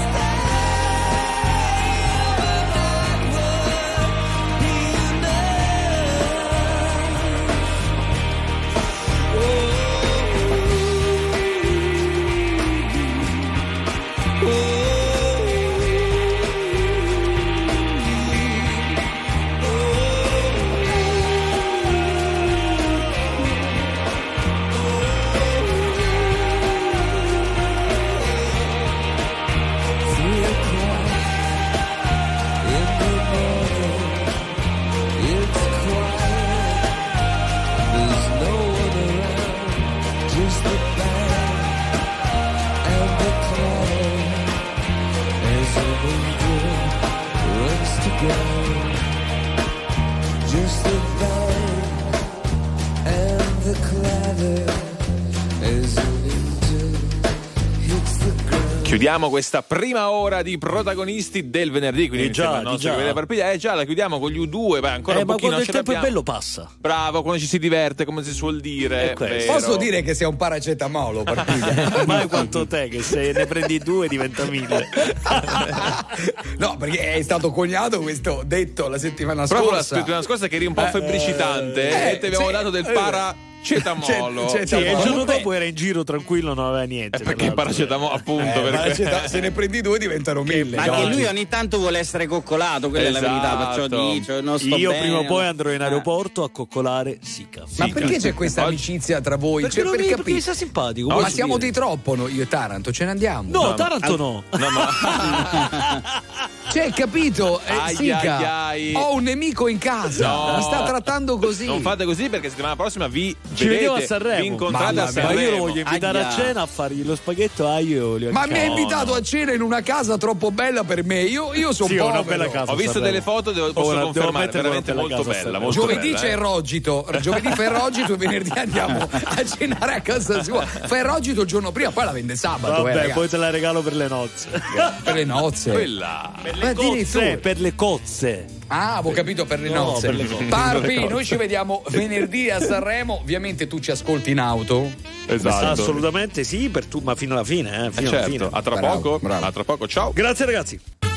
Three o'clock in the morning, it's quiet. There's no one around, just the band and the clatter as an angel runs to go. Just the band and the clatter as an angel hits the ground. Chiudiamo questa prima ora di protagonisti del venerdì, quindi Di già, insieme al di nostro già. Gabriele Parpiglia. Eh già, la chiudiamo con gli U due, beh, ancora Eh, un ma pochino quando il ce tempo è l'abbiamo. bello passa. Bravo, quando ci si diverte, come si suol dire. È questo. vero. Posso dire che sei un paracetamolo, Parpiglia? Mai quanto te, che se ne prendi due diventa mille. No, perché è stato coniato questo detto la settimana Proprio la scorsa. settimana scorsa che eri un po' febbricitante eh, e ti abbiamo sì. dato del Eh, paracetamolo. c'è- c'è- Sì, e il giorno Comunque- dopo era in giro tranquillo, non aveva niente. Eh, perché il tra l'altro. paracetamolo, appunto. Eh, perché... paraceta- se ne prendi due diventano mille. Ma che Oggi. lui ogni tanto vuole essere coccolato, quella è la verità, perciò Esatto. dice, non sto Io bene. prima o poi andrò in aeroporto a coccolare Sica. Ma Sì, perché c'è questa oggi- amicizia tra voi? Perché, Cioè, non per mi, perché capire. mi sta simpatico. Ma posso siamo dire. di troppo noi, io e Taranto, ce ne andiamo. No, No, Taranto no. No, ma... Cioè, capito? Eh, Ai, Sica, ai, ai. ho un nemico in casa. No. Mi sta trattando così. Non fate così perché settimana prossima vi Ci vedete, vediamo a Sanremo. vi incontrate Mamma a mia. Ma Sanremo. io lo voglio invitare Aia. a cena a fargli lo spaghetto aglio e olio. Ma mi ha No, invitato no. a cena in una casa troppo bella per me. Io, io sono Sì, ho una povero. bella casa. Ho visto Sanremo. delle foto, devo, posso Ora, devo confermare, mettere veramente quella molto casa a bella. Sanremo. Molto Giovedì bella, c'è eh. Ferrogito, giovedì Ferrogito e venerdì andiamo a cenare a casa sua. Ferrogito il giorno prima, poi la vende sabato. eh, Vabbè, ragazzi. poi te la regalo per le nozze. Per le nozze. Quella. Per Ma le cozze, addirittura. per le cozze. Ah, avevo capito per le No, nozze. per le cozze. Parpi, noi ci vediamo venerdì a Sanremo. Ovviamente tu ci ascolti in auto. Esatto. Assolutamente sì, per tu, ma fino alla fine, eh, Eh, fino alla certo. fine. A tra Bravo, poco. bravo. A tra poco. Ciao. Grazie ragazzi.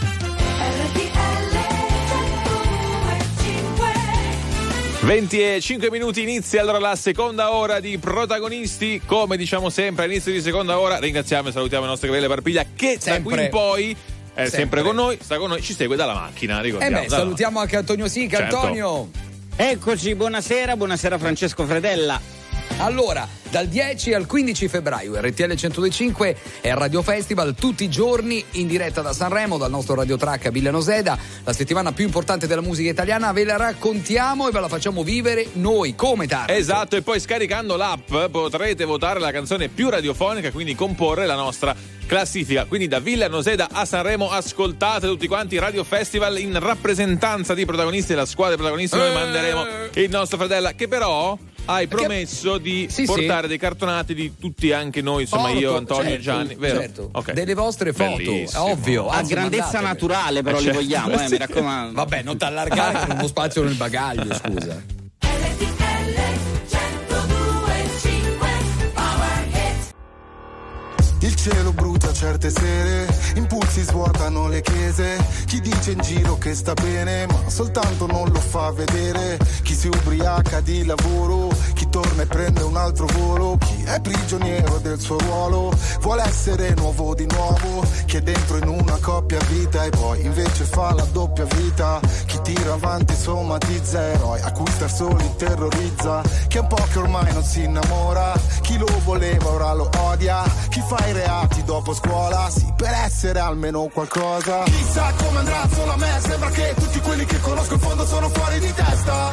venti e cinque minuti, inizia allora la seconda ora di protagonisti. Come diciamo sempre all'inizio di seconda ora, ringraziamo e salutiamo il nostro Gabriele Parpiglia che da qui Sempre. in poi è sempre. Sempre. con noi, sta con noi, ci segue dalla macchina, E ricordiamo. beh, dalla- salutiamo anche Antonio Sica. Certo. Antonio. Eccoci, buonasera, buonasera Francesco Fredella. Allora, dal dieci al quindici febbraio R T L centodue e cinque è il Radio Festival, tutti i giorni in diretta da Sanremo, dal nostro Radio Track a Villa Noseda, la settimana più importante della musica italiana, ve la raccontiamo e ve la facciamo vivere noi, come Taranto. Esatto, e poi scaricando l'app potrete votare la canzone più radiofonica, quindi comporre la nostra classifica. Quindi da Villa Noseda a Sanremo ascoltate tutti quanti Radio Festival in rappresentanza di protagonisti della squadra protagonisti. Noi Eh. manderemo il nostro fratella che però hai promesso di Sì, portare sì. dei cartonati di tutti, anche noi, insomma Foto, io, Antonio e certo, Gianni, vero? certo. Ok. Delle vostre foto, Bellissimo. è ovvio. A anzi, grandezza mandatele. naturale, però Eh, li certo. vogliamo, eh, Sì. mi raccomando. Vabbè, non t'allargare con uno spazio nel bagaglio, scusa. Il cielo brucia certe sere, impulsi svuotano le chiese. Chi dice in giro che sta bene, ma soltanto non lo fa vedere. Chi si ubriaca di lavoro, chi torna e prende un altro volo. Chi è prigioniero del suo ruolo, vuole essere nuovo di nuovo. Chi è dentro in una coppia vita e poi invece fa la doppia vita. Chi tira avanti somatizza eroi, a cui star soli terrorizza. Chi è un po' che ormai non si innamora, chi lo voleva ora lo odia. Chi fa i reati dopo scuola, sì, per essere almeno qualcosa. Chissà come andrà solo a me, sembra che tutti quelli che conosco in fondo sono fuori di testa.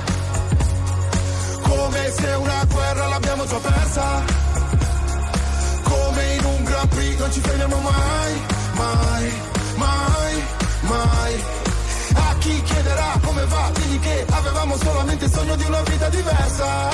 Come se una guerra l'abbiamo già persa. Come in un Grand Prix non ci fermiamo mai, mai, mai, mai. A chi chiederà come va, digli che avevamo solamente il sogno di una vita diversa.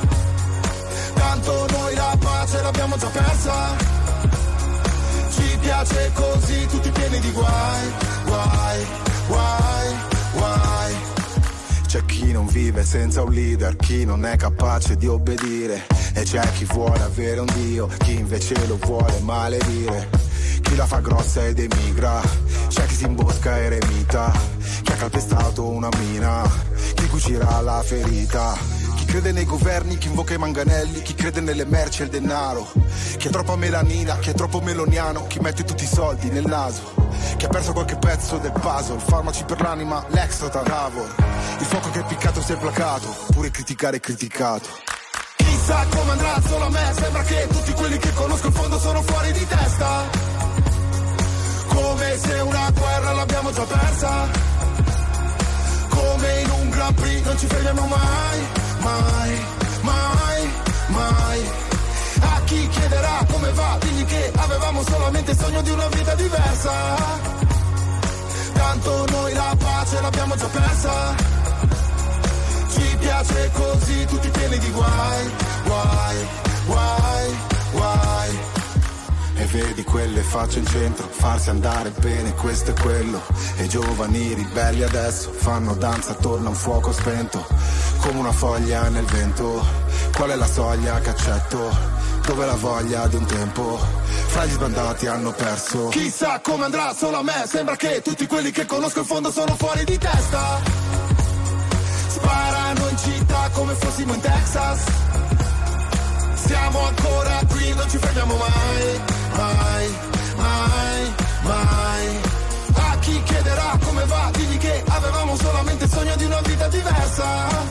Tanto noi la pace l'abbiamo già persa. Ci piace così, tutti pieni di guai, guai, guai, guai. C'è chi non vive senza un leader, chi non è capace di obbedire. E c'è chi vuole avere un dio, chi invece lo vuole maledire. Chi la fa grossa ed emigra, c'è chi si imbosca e eremita. Chi ha calpestato una mina, chi cucirà la ferita. Chi crede nei governi, chi invoca i manganelli, chi crede nelle merci e il denaro. Chi ha troppa melanina, chi è troppo meloniano, chi mette tutti i soldi nel naso. Chi ha perso qualche pezzo del puzzle, farmaci per l'anima, l'extra tavolo. Il fuoco che è piccato si è placato, pure criticare è criticato. Chissà come andrà solo a me, sembra che tutti quelli che conosco in fondo sono fuori di testa. Come se una guerra l'abbiamo già persa. Come in un Grand Prix non ci fermiamo mai, mai, mai, mai. A chi chiederà come va, digli che avevamo solamente il sogno di una vita diversa. Tanto noi la pace l'abbiamo già persa. Ci piace così, tutti pieni di guai, guai, guai, guai. E vedi quelle facce in centro, farsi andare bene, questo e quello. E i giovani ribelli adesso fanno danza attorno a un fuoco spento, come una foglia nel vento. Qual è la soglia che accetto? Dove la voglia di un tempo? Fra gli sbandati hanno perso. Chissà come andrà solo a me, sembra che tutti quelli che conosco in fondo sono fuori di testa. Sparano in città come fossimo in Texas. Siamo ancora qui, non ci fermiamo mai, mai, mai, mai. A chi chiederà come va, digli che avevamo solamente il sogno di una vita diversa.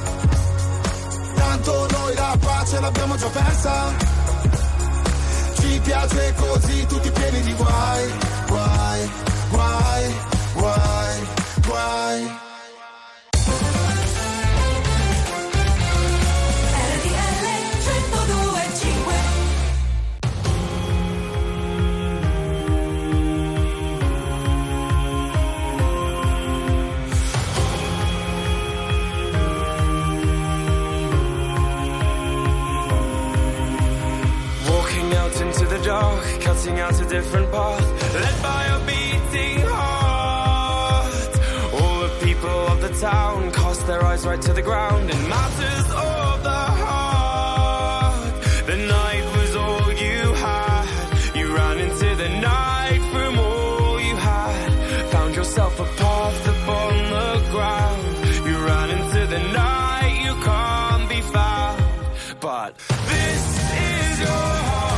Tanto noi la pace l'abbiamo già persa. Ci piace così, tutti pieni di guai, guai, guai, guai, guai. Into the dark, cutting out a different path, led by a beating heart. All the people of the town cast their eyes right to the ground in matters of the heart. The night was all you had. You ran into the night from all you had. Found yourself a path upon the ground. You ran into the night, you can't be found. But this is your heart.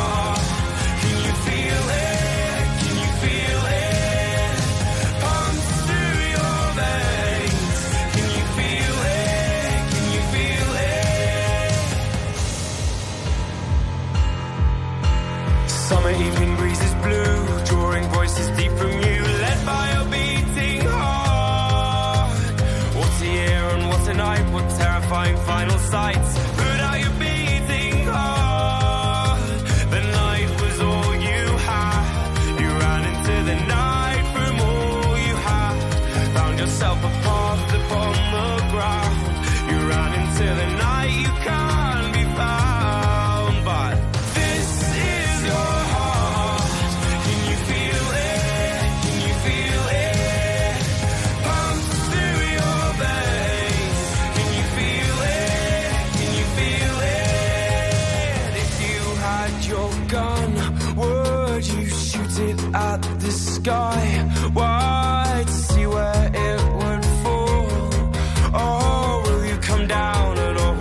find final sights. Put out your beating heart. The night was all you had. You ran into the night from all you had. Found yourself a path upon the ground. You ran into the night, you can't be found. But this is your heart. Can you feel it? Can you feel it? Pump through your veins. Can you feel it? Can you feel it? If you had your gun, would you shoot it at the sky? Why? To see where it would fall? Or will you come down at all?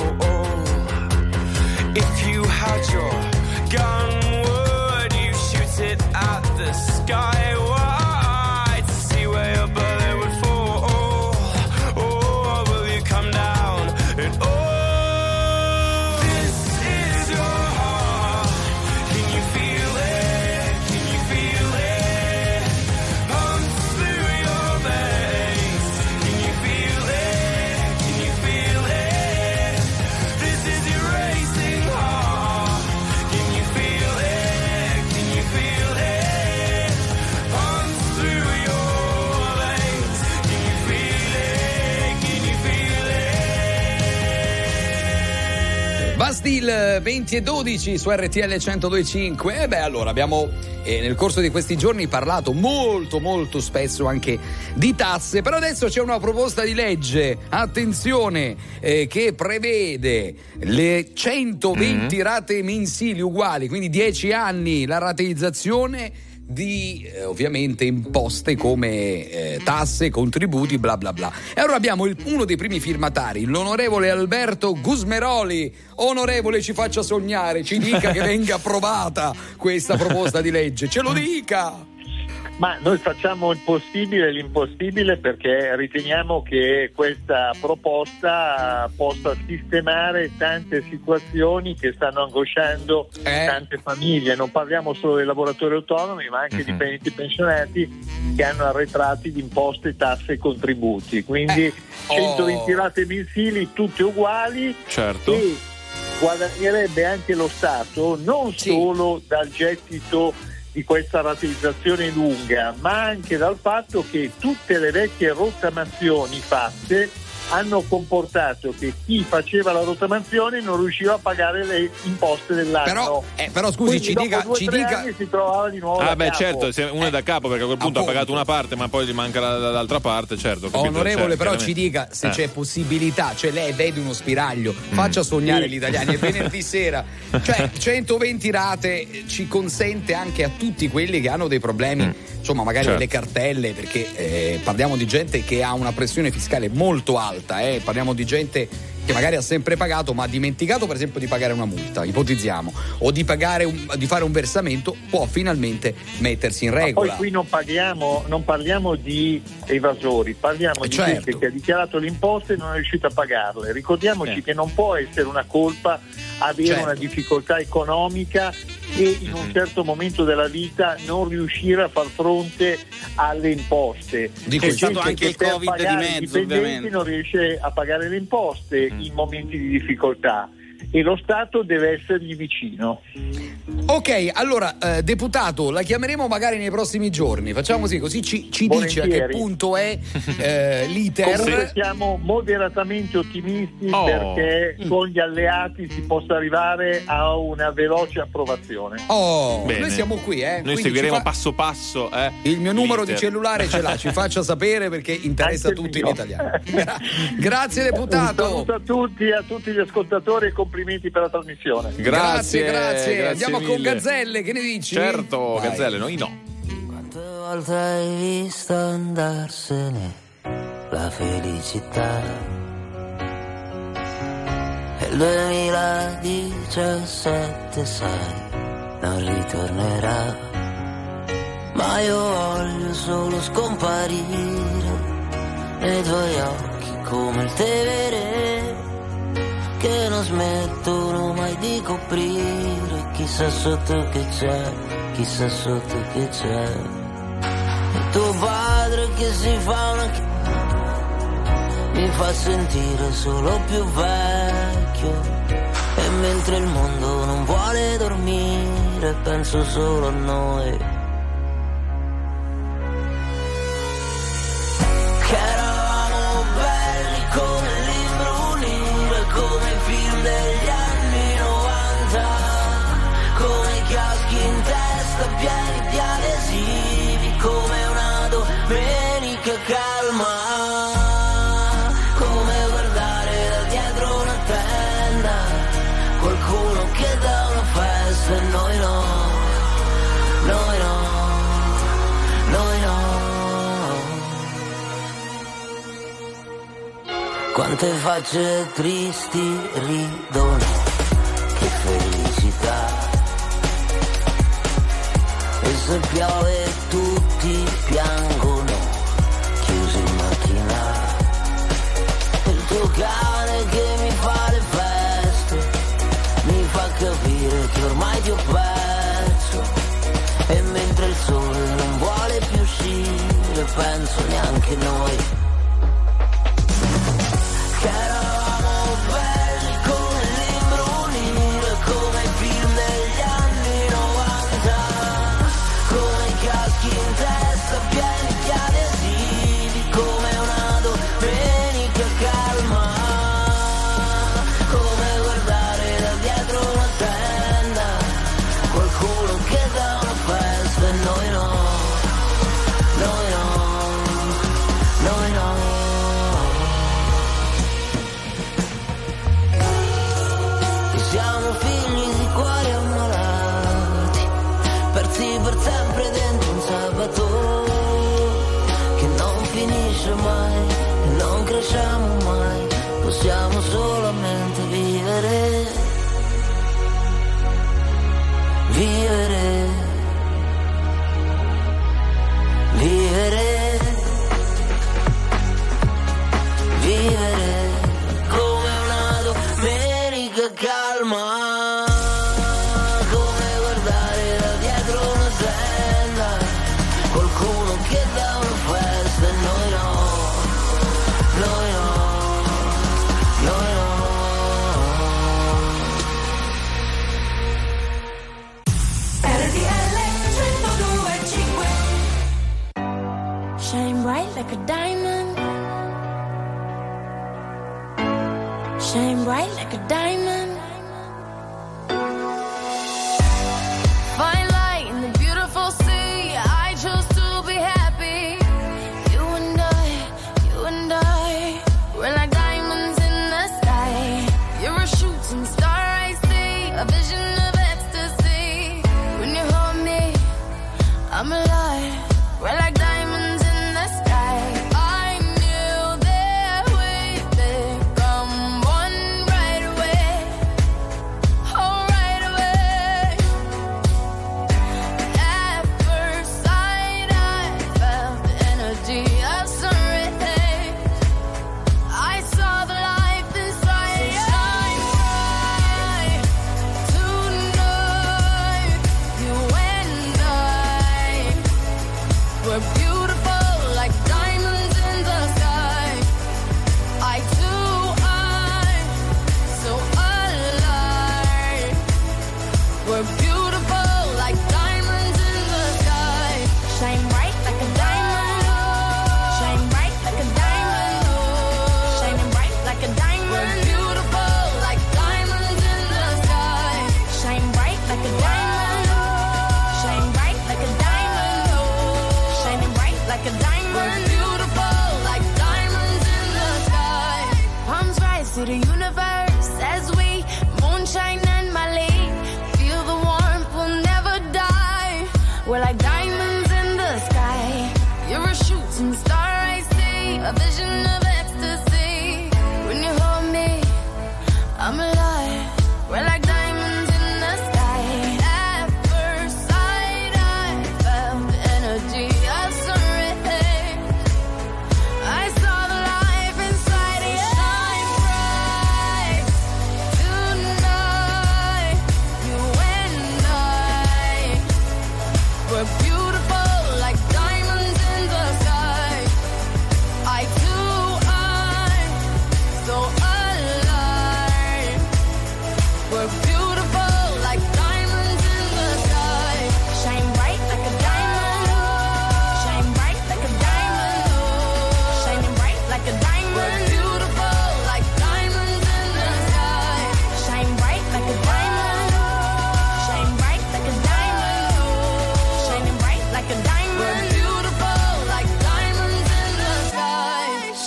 If you had your gun, would you shoot it at the sky? Why? To see where your bullet would fall? Or will you come down at all? This is your heart. Can you feel it? Can you feel it? Pump through your veins. Can you feel it? Can you feel it? This is your racing heart. Can you feel it? Can you feel it? Pump through your veins. Can you feel it? Can you feel it? Bastille venti e dodici su R T L centodue e cinque. E beh, allora abbiamo eh, nel corso di questi giorni parlato molto molto spesso anche di tasse, però adesso c'è una proposta di legge, attenzione, eh, che prevede le centoventi Mm. rate mensili uguali, quindi dieci anni la rateizzazione di eh, ovviamente imposte come eh, tasse, contributi, bla bla bla. E allora abbiamo il- uno dei primi firmatari, l'onorevole Alberto Gusmeroli. Onorevole, ci faccia sognare, ci dica che venga approvata questa proposta di legge, ce lo dica! Ma noi facciamo il possibile e l'impossibile perché riteniamo che questa proposta possa sistemare tante situazioni che stanno angosciando tante famiglie. Non parliamo solo dei lavoratori autonomi, ma anche di dipendenti pensionati che hanno arretrati di imposte, tasse e contributi. Quindi centoventi rate mensili tutte uguali. Certo. E guadagnerebbe anche lo Stato non solo dal gettito di questa rateizzazione lunga, ma anche dal fatto che tutte le vecchie rottamazioni fatte hanno comportato che chi faceva la rottamazione non riusciva a pagare le imposte dell'anno. Però, eh, però scusi, Quindi ci dopo dica, due, ci tre dica... anni si trovava di nuovo Ah da beh capo. certo, se uno è da capo perché a quel punto ha pagato una parte ma poi gli manca la- la- l'altra parte, certo. ho capito, Onorevole, certo, però chiaramente. ci dica se Eh. c'è possibilità, cioè lei vede uno spiraglio, faccia sognare Sì. gli italiani, è venerdì sera, cioè centoventi rate eh, ci consente anche a tutti quelli che hanno dei problemi, insomma magari Certo. delle cartelle, perché eh, parliamo di gente che ha una pressione fiscale molto alta, eh, parliamo di gente che magari ha sempre pagato ma ha dimenticato per esempio di pagare una multa, ipotizziamo, o di pagare un, di fare un versamento, può finalmente mettersi in Ma regola. poi qui non parliamo, non parliamo di evasori, parliamo Eh, di certo. gente che ha dichiarato le imposte e non è riuscito a pagarle. Ricordiamoci Eh. che non può essere una colpa avere Certo. una difficoltà economica e in un certo momento della vita non riuscire a far fronte alle imposte. Dico, C'è c'è stato gente anche che il per Covid di pagare i mezzo, dipendenti ovviamente. non riesce a pagare le imposte in momenti di difficoltà e lo Stato deve essergli vicino. Ok, allora eh, deputato, la chiameremo magari nei prossimi giorni, facciamo così, così ci, ci dice a che Volentieri. punto è eh, l'iter. Comunque siamo moderatamente ottimisti Oh. perché con gli alleati si possa arrivare a una veloce approvazione. Oh, Bene. noi siamo qui, eh. Noi Quindi seguiremo ci fa- passo passo. eh, Il mio numero di l'iter. cellulare ce l'ha, ci faccia sapere perché interessa a Anche il tutti gli mio. italiani. Gra- Grazie Un deputato. saluto a tutti, a tutti gli ascoltatori e complimenti per la trasmissione. Grazie, grazie. grazie Andiamo mille. con Gazzelle, che ne dici? Certo, Vai. Gazzelle, noi no. Quante volte hai visto andarsene la felicità? E il duemiladiciassette, sai, non ritornerà. Ma io voglio solo scomparire nei tuoi occhi come il Tevere, che non smettono mai di coprire. Chissà sotto che c'è, chissà sotto che c'è. E tuo padre che si fa una chiamata mi fa sentire solo più vecchio. E mentre il mondo non vuole dormire, penso solo a noi. Che eravamo belli come l'imbrunire, come i film degli anni novanta, come i caschi in testa pieni di adesivi, come una domenica calma, come guardare da dietro una tenda, qualcuno che dà una festa e noi no, noi no, noi no. Quante facce tristi ridono, che felicità. E se piove tutti piangono, chiusi in macchina. Il tuo cane che mi fa le feste, mi fa capire che ormai ti ho perso. E mentre il sole non vuole più uscire, penso neanche noi. Che eravamo belli come l'imbrunire, come i film degli anni novanta, come i caschi in testa pieni di adesivi, come una domenica calma, come guardare da dietro una tenda, qualcuno che dà una festa e noi no, noi no, noi no. Siamo figli di cuori ammalati, persi per sempre dentro un sabato che non finisce mai e non cresciamo mai. Possiamo solamente vivere, vivere, vivere, vivere come una domenica calma, come guardare da dietro una tenda, qualcuno che dà una festa e noi no, noi no, noi no. R T L centodue e cinque. Shine bright like a diamond. Shine bright like a diamond. Find light in the beautiful sea. I chose to be happy. You and I, you and I, we're like diamonds in the sky. You're a shooting star, I see, a vision of ecstasy. When you hold me, I'm alive. We're like diamonds in the sky. I knew that we'd become one right away. Oh, right away. At first sight, I felt the energy of sun rays. I saw the life inside you. Shine bright tonight. You and I, we're beautiful like diamonds in the sky. I too, I'm so alive. We're beautiful like diamonds in the sky. Shine bright like a diamond. Shine bright like a diamond. Shining bright like a diamond. We're beautiful like diamonds in the sky. Shine bright like a diamond. Shine bright like a diamond. Shining bright like a diamond. We're beautiful like diamonds in the sky. Palms rise to the universe as we moonshine and Mali. Feel the warmth, we'll never die. We're like diamonds in the sky. You're a shooting star, I see, a vision of ecstasy. When you hold me, I'm alive. We're like diamonds in the sky. At first sight, I felt the energy of sun rays. I saw the life inside you. Shine bright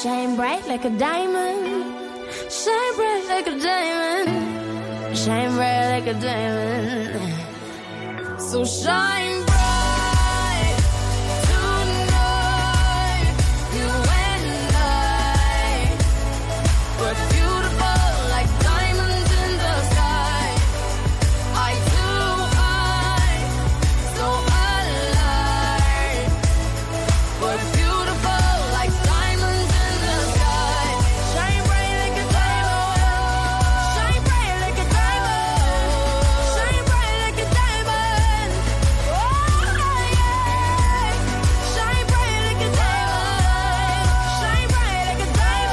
Shine bright like a diamond. Shine bright like a diamond. Shine bright like a diamond. So shine bright tonight. You and I. We're beautiful like diamonds in the sky. Eye to eye, so alive. We're beautiful like diamonds in the sky. Shine bright like a diamond. Shine bright like a diamond. Shine bright like a diamond. Oh yeah. Shine bright like a diamond. Shine bright like a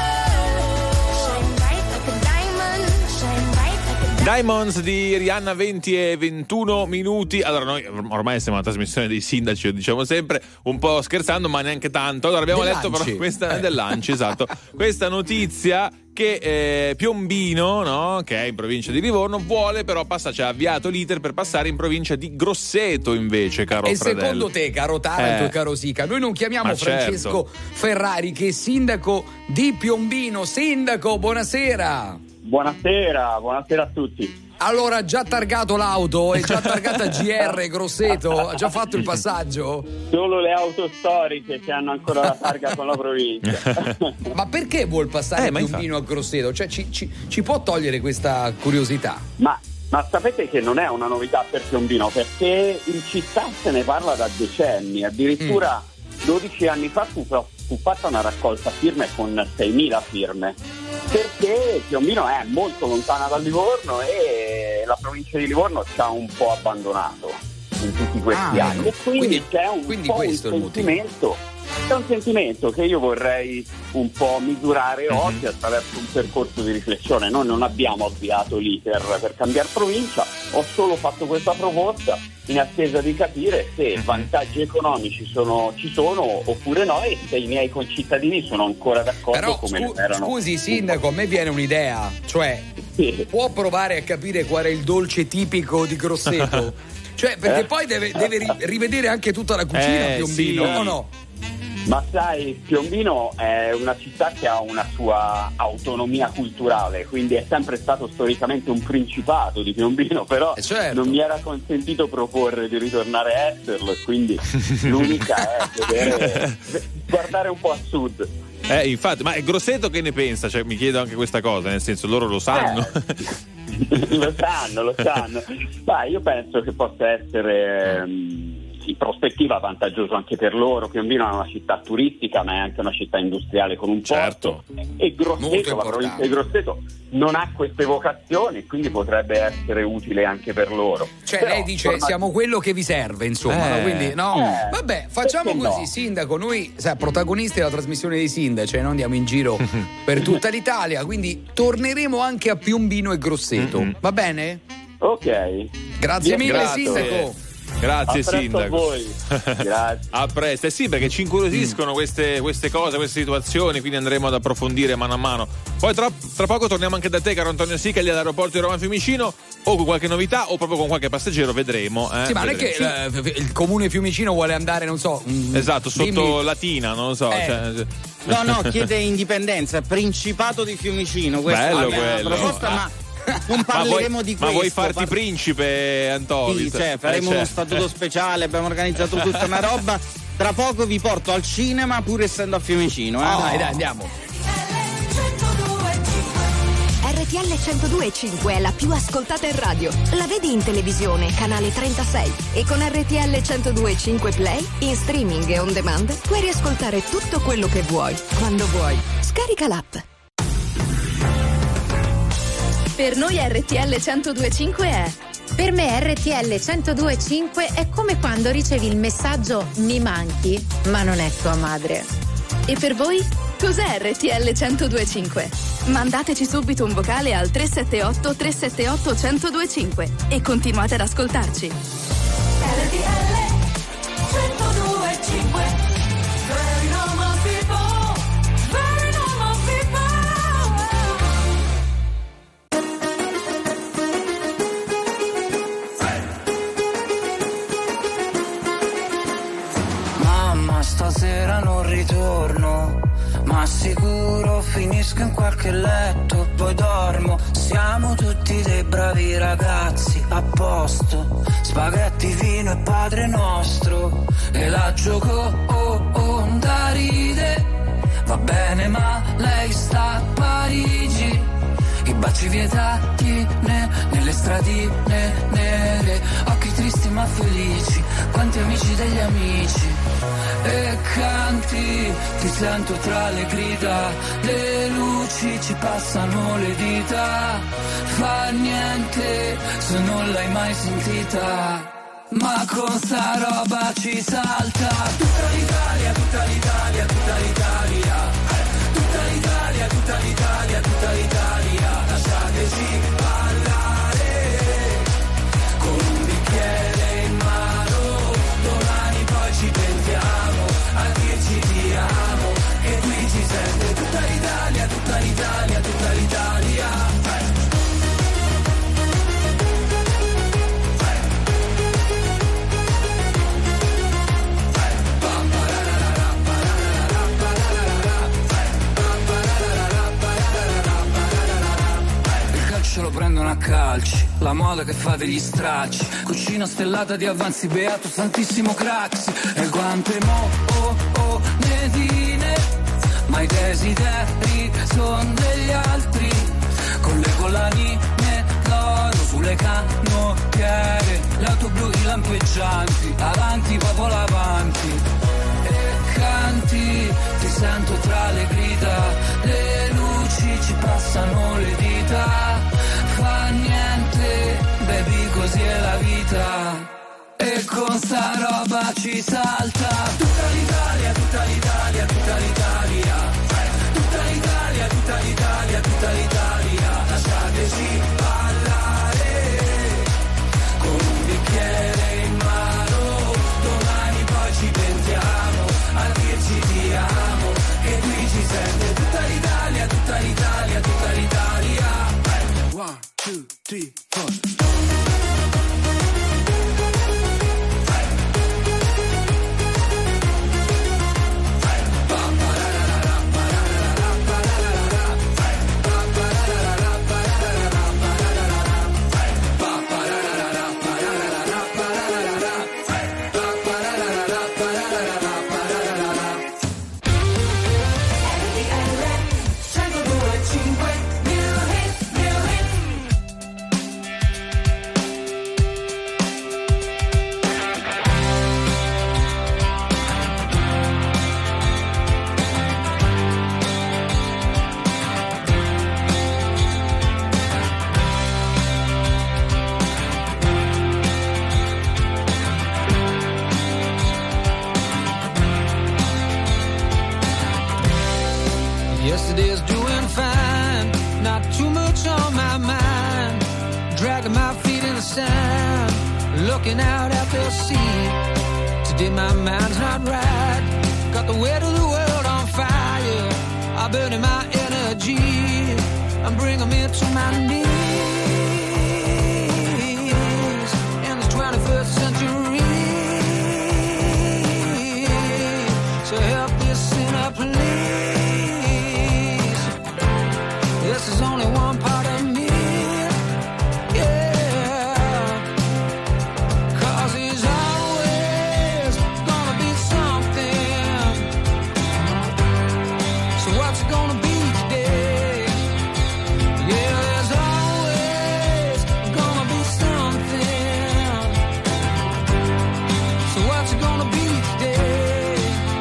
diamond. Shine bright like a diamond. Shine bright like a diamond. Diamonds di Rihanna, venti e ventuno minuti. Allora, noi ormai siamo una trasmissione dei sindaci, lo diciamo sempre, un po' scherzando, ma neanche tanto. Allora, abbiamo Del letto Lanci. però questa Eh. del Lanci, esatto. Questa notizia che eh, Piombino, no, che è in provincia di Livorno, vuole però passare, cioè ha avviato l'iter per passare in provincia di Grosseto invece, caro E fratello. secondo te, caro Taranto Eh. e caro Sica, noi non chiamiamo Ma Francesco certo. Ferrari, che è sindaco di Piombino. Sindaco, buonasera. Buonasera, buonasera a tutti. Allora, già targato l'auto? È già targata G R Grosseto? Ha già fatto il passaggio? Solo le auto storiche che hanno ancora la targa con la provincia. Ma perché vuol passare Eh, ma Piombino a Grosseto? Cioè, ci, ci- ci può togliere questa curiosità? Ma, ma sapete che non è una novità per Piombino, perché in città se ne parla da decenni. Addirittura dodici anni fa fu, fu fatta una raccolta firme con seimila firme, perché Piombino è molto lontana da Livorno e la provincia di Livorno ci ha un po' abbandonato in tutti questi Ah, anni. ecco. E quindi, Quindi- c'è un quindi po' questo è il un motivo. sentimento. C'è un sentimento che io vorrei un po' misurare Mhm. oggi attraverso un percorso di riflessione. Noi non abbiamo avviato l'iter per cambiare provincia, ho solo fatto questa proposta in attesa di capire se vantaggi economici sono, ci sono oppure no, e se i miei concittadini sono ancora d'accordo Però come scu- lo erano. scusi sindaco, a me viene un'idea, cioè può provare a capire qual è il dolce tipico di Grosseto? Cioè, perché Eh? poi deve, deve ri- rivedere anche tutta la cucina Eh, Piombino, sì. o no? Ma sai, Piombino è una città che ha una sua autonomia culturale, quindi è sempre stato storicamente un principato di Piombino, però certo. non mi era consentito proporre di ritornare a esserlo, e quindi l'unica è vedere, guardare un po' a sud. Eh, infatti, ma Grosseto che ne pensa? Cioè, mi chiedo anche questa cosa, nel senso, loro lo sanno. Lo sanno, lo sanno. Ma io penso che possa essere ehm, in prospettiva vantaggioso anche per loro. Piombino è una città turistica, ma è anche una città industriale con un porto. E Grosseto, la provincia di Grosseto, non ha queste vocazioni, quindi potrebbe essere utile anche per loro. Cioè, Però, lei dice torna- siamo quello che vi serve, insomma, Eh, no? Quindi no. eh, Vabbè, facciamo perché così, no? sindaco, noi sai, protagonisti della trasmissione dei sindaci, eh, non andiamo in giro per tutta l'Italia, quindi torneremo anche a Piombino e Grosseto, va bene? Ok. Grazie mille, Grazie. sindaco. Grazie A presto sindaco. a voi. Grazie. A presto. Eh sì, perché ci incuriosiscono queste, queste cose, queste situazioni, quindi andremo ad approfondire mano a mano. Poi tra, tra poco torniamo anche da te, caro Antonio Sicali, all'aeroporto di Roma Fiumicino, o con qualche novità o proprio con qualche passeggero, vedremo. Eh, Sì, ma non è che vedremo. eh, il comune Fiumicino vuole andare, non so. mm, Esatto, sotto dimmi- Latina, non lo so. Eh. cioè- No, no, chiede indipendenza, Principato di Fiumicino. Questa Bello è la mia quello. proposta, ma non Ma parleremo vuoi, di ma questo. vuoi farti par- principe, Antonio? Sì, cioè, faremo uno statuto speciale, abbiamo organizzato tutta una roba. Tra poco vi porto al cinema, pur essendo a Fiumicino. Eh? Ah, dai, dai, andiamo. R T L centodue e cinque è la più ascoltata in radio. La vedi in televisione, canale trentasei. E con R T L centodue e cinque Play, in streaming e on demand, puoi riascoltare tutto quello che vuoi, quando vuoi. Scarica l'app. Per noi R T L centodue e cinque è Per me R T L centodue e cinque è come quando ricevi il messaggio mi manchi, ma non è tua madre. E per voi? Cos'è R T L centodue e cinque? Mandateci subito un vocale al tre sette otto tre sette otto centodue e cinque e continuate ad ascoltarci. R T L centodue e cinque. Very normal people. Very normal people. Mamma, stasera non ritorno, ma sicuro finisco in qualche letto, poi dormo. Siamo tutti dei bravi ragazzi, a posto. Spaghetti, vino e Padre Nostro. E la gioco, oh, oh, da ride. Va bene ma lei sta a Parigi. I baci vietati ne, nelle stradine nere. Occhi tristi ma felici, quanti amici degli amici. E canti, ti sento tra le grida. Le luci ci passano le dita. Fa niente se non l'hai mai sentita. Ma con sta roba ci salta. Tutta l'Italia, tutta l'Italia, tutta l'Italia. Tutta l'Italia, tutta l'Italia, tutta l'Italia. Lasciateci ballare con un bicchiere in mano. Domani poi ci pentiamo a dirci ti amo. E qui ci sente tutta l'Italia, tutta l'Italia, tutta l'Italia. Ce lo prendono a calci, la moda che fa degli stracci, cucina stellata di avanzi, beato santissimo Craxi. E quante mo, oh, oh, nedine, ma i desideri son degli altri. Con le collanine d'oro sulle canottiere, le auto blu, i lampeggianti, avanti, popolo avanti. E canti, ti sento tra le grida, le luci ci passano le dita. Fa niente, baby, così è la vita. E con sta roba ci salta. Tutta l'Italia, tutta l'Italia, tutta l'Italia. Tutta l'Italia, tutta l'Italia, tutta l'Italia. Lasciateci ballare con un bicchiere in mano. Domani poi ci pentiamo a dirci ti amo. E qui ci sente tutta l'Italia, tutta l'Italia, tutta l'Italia. One, two, three, four. Yesterday's doing fine, not too much on my mind. Dragging my feet in the sand, looking out at the sea. Today my mind's not right, got the weight of the world on fire. I'm burning my energy, I'm bringing me to my knees. In the twenty-first century, so help me sinner please. This is only one part of me, yeah. Cause he's always gonna be something. So what's it gonna be today? Yeah, there's always gonna be something. So what's it gonna be today?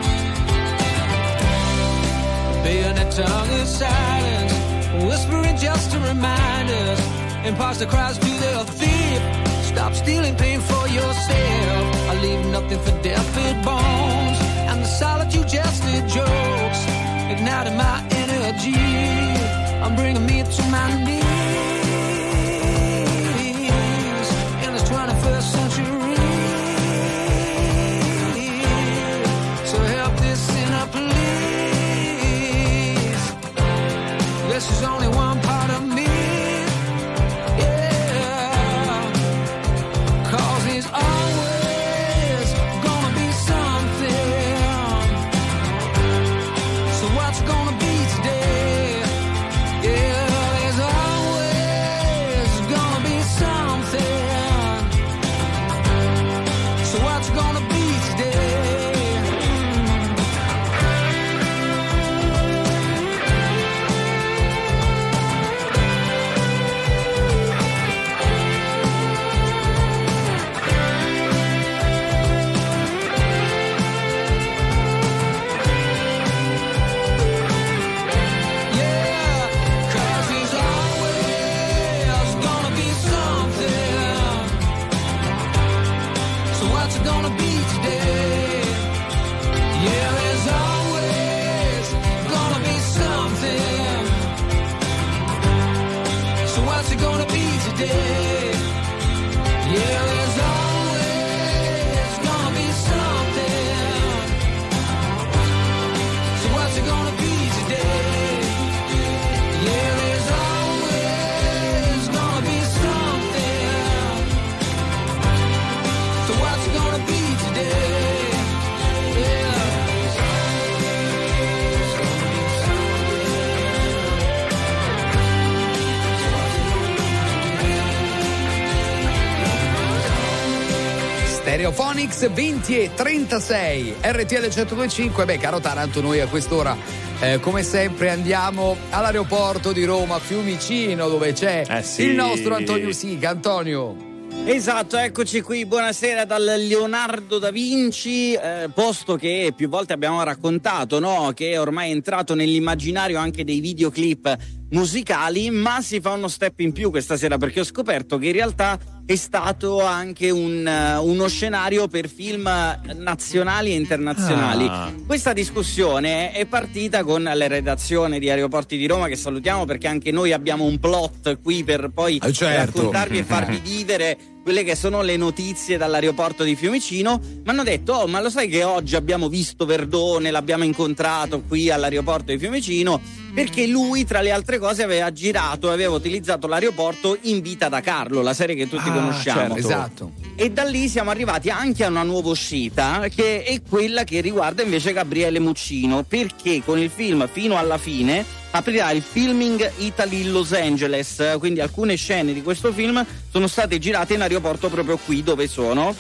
Bayonet tongue is silence, whispering just to remind us. Imposter cries to the thief, stop stealing pain for yourself. I leave nothing for deaf-eared bones, and the solitude just the jokes, igniting my energy, I'm bringing me to my knees. In this twenty-first century, so help this sinner please. This is only one part of me, yeah. Cause he's always gonna be something. So what's gonna be today? Yeah, there's always gonna be something. So what's gonna be today? Stereophonics venti e trentasei R T L centodue e cinque. Beh, caro Taranto, noi a quest'ora eh, come sempre andiamo all'aeroporto di Roma Fiumicino, dove c'è eh sì. il nostro Antonio Sica. Antonio. Esatto, eccoci qui, buonasera dal Leonardo da Vinci, eh, posto che più volte abbiamo raccontato, no? Che è ormai entrato nell'immaginario anche dei videoclip musicali, ma si fa uno step in più questa sera, perché ho scoperto che in realtà è stato anche un, uh, uno scenario per film nazionali e internazionali. Ah. Questa discussione è partita con la redazione di Aeroporti di Roma, che salutiamo, perché anche noi abbiamo un plot qui per poi ah, certo. raccontarvi e farvi vivere quelle che sono le notizie dall'aeroporto di Fiumicino. Mi hanno detto: oh, ma lo sai che oggi abbiamo visto Verdone, l'abbiamo incontrato qui all'aeroporto di Fiumicino, perché lui tra le altre cose aveva girato e aveva utilizzato l'aeroporto in Vita da Carlo, la serie che tutti ah, conosciamo. Certo, esatto. E da lì siamo arrivati anche a una nuova uscita, che è quella che riguarda invece Gabriele Muccino, perché con il film Fino alla fine aprirà il Filming Italy Los Angeles, quindi alcune scene di questo film sono state girate in aeroporto proprio qui dove sono,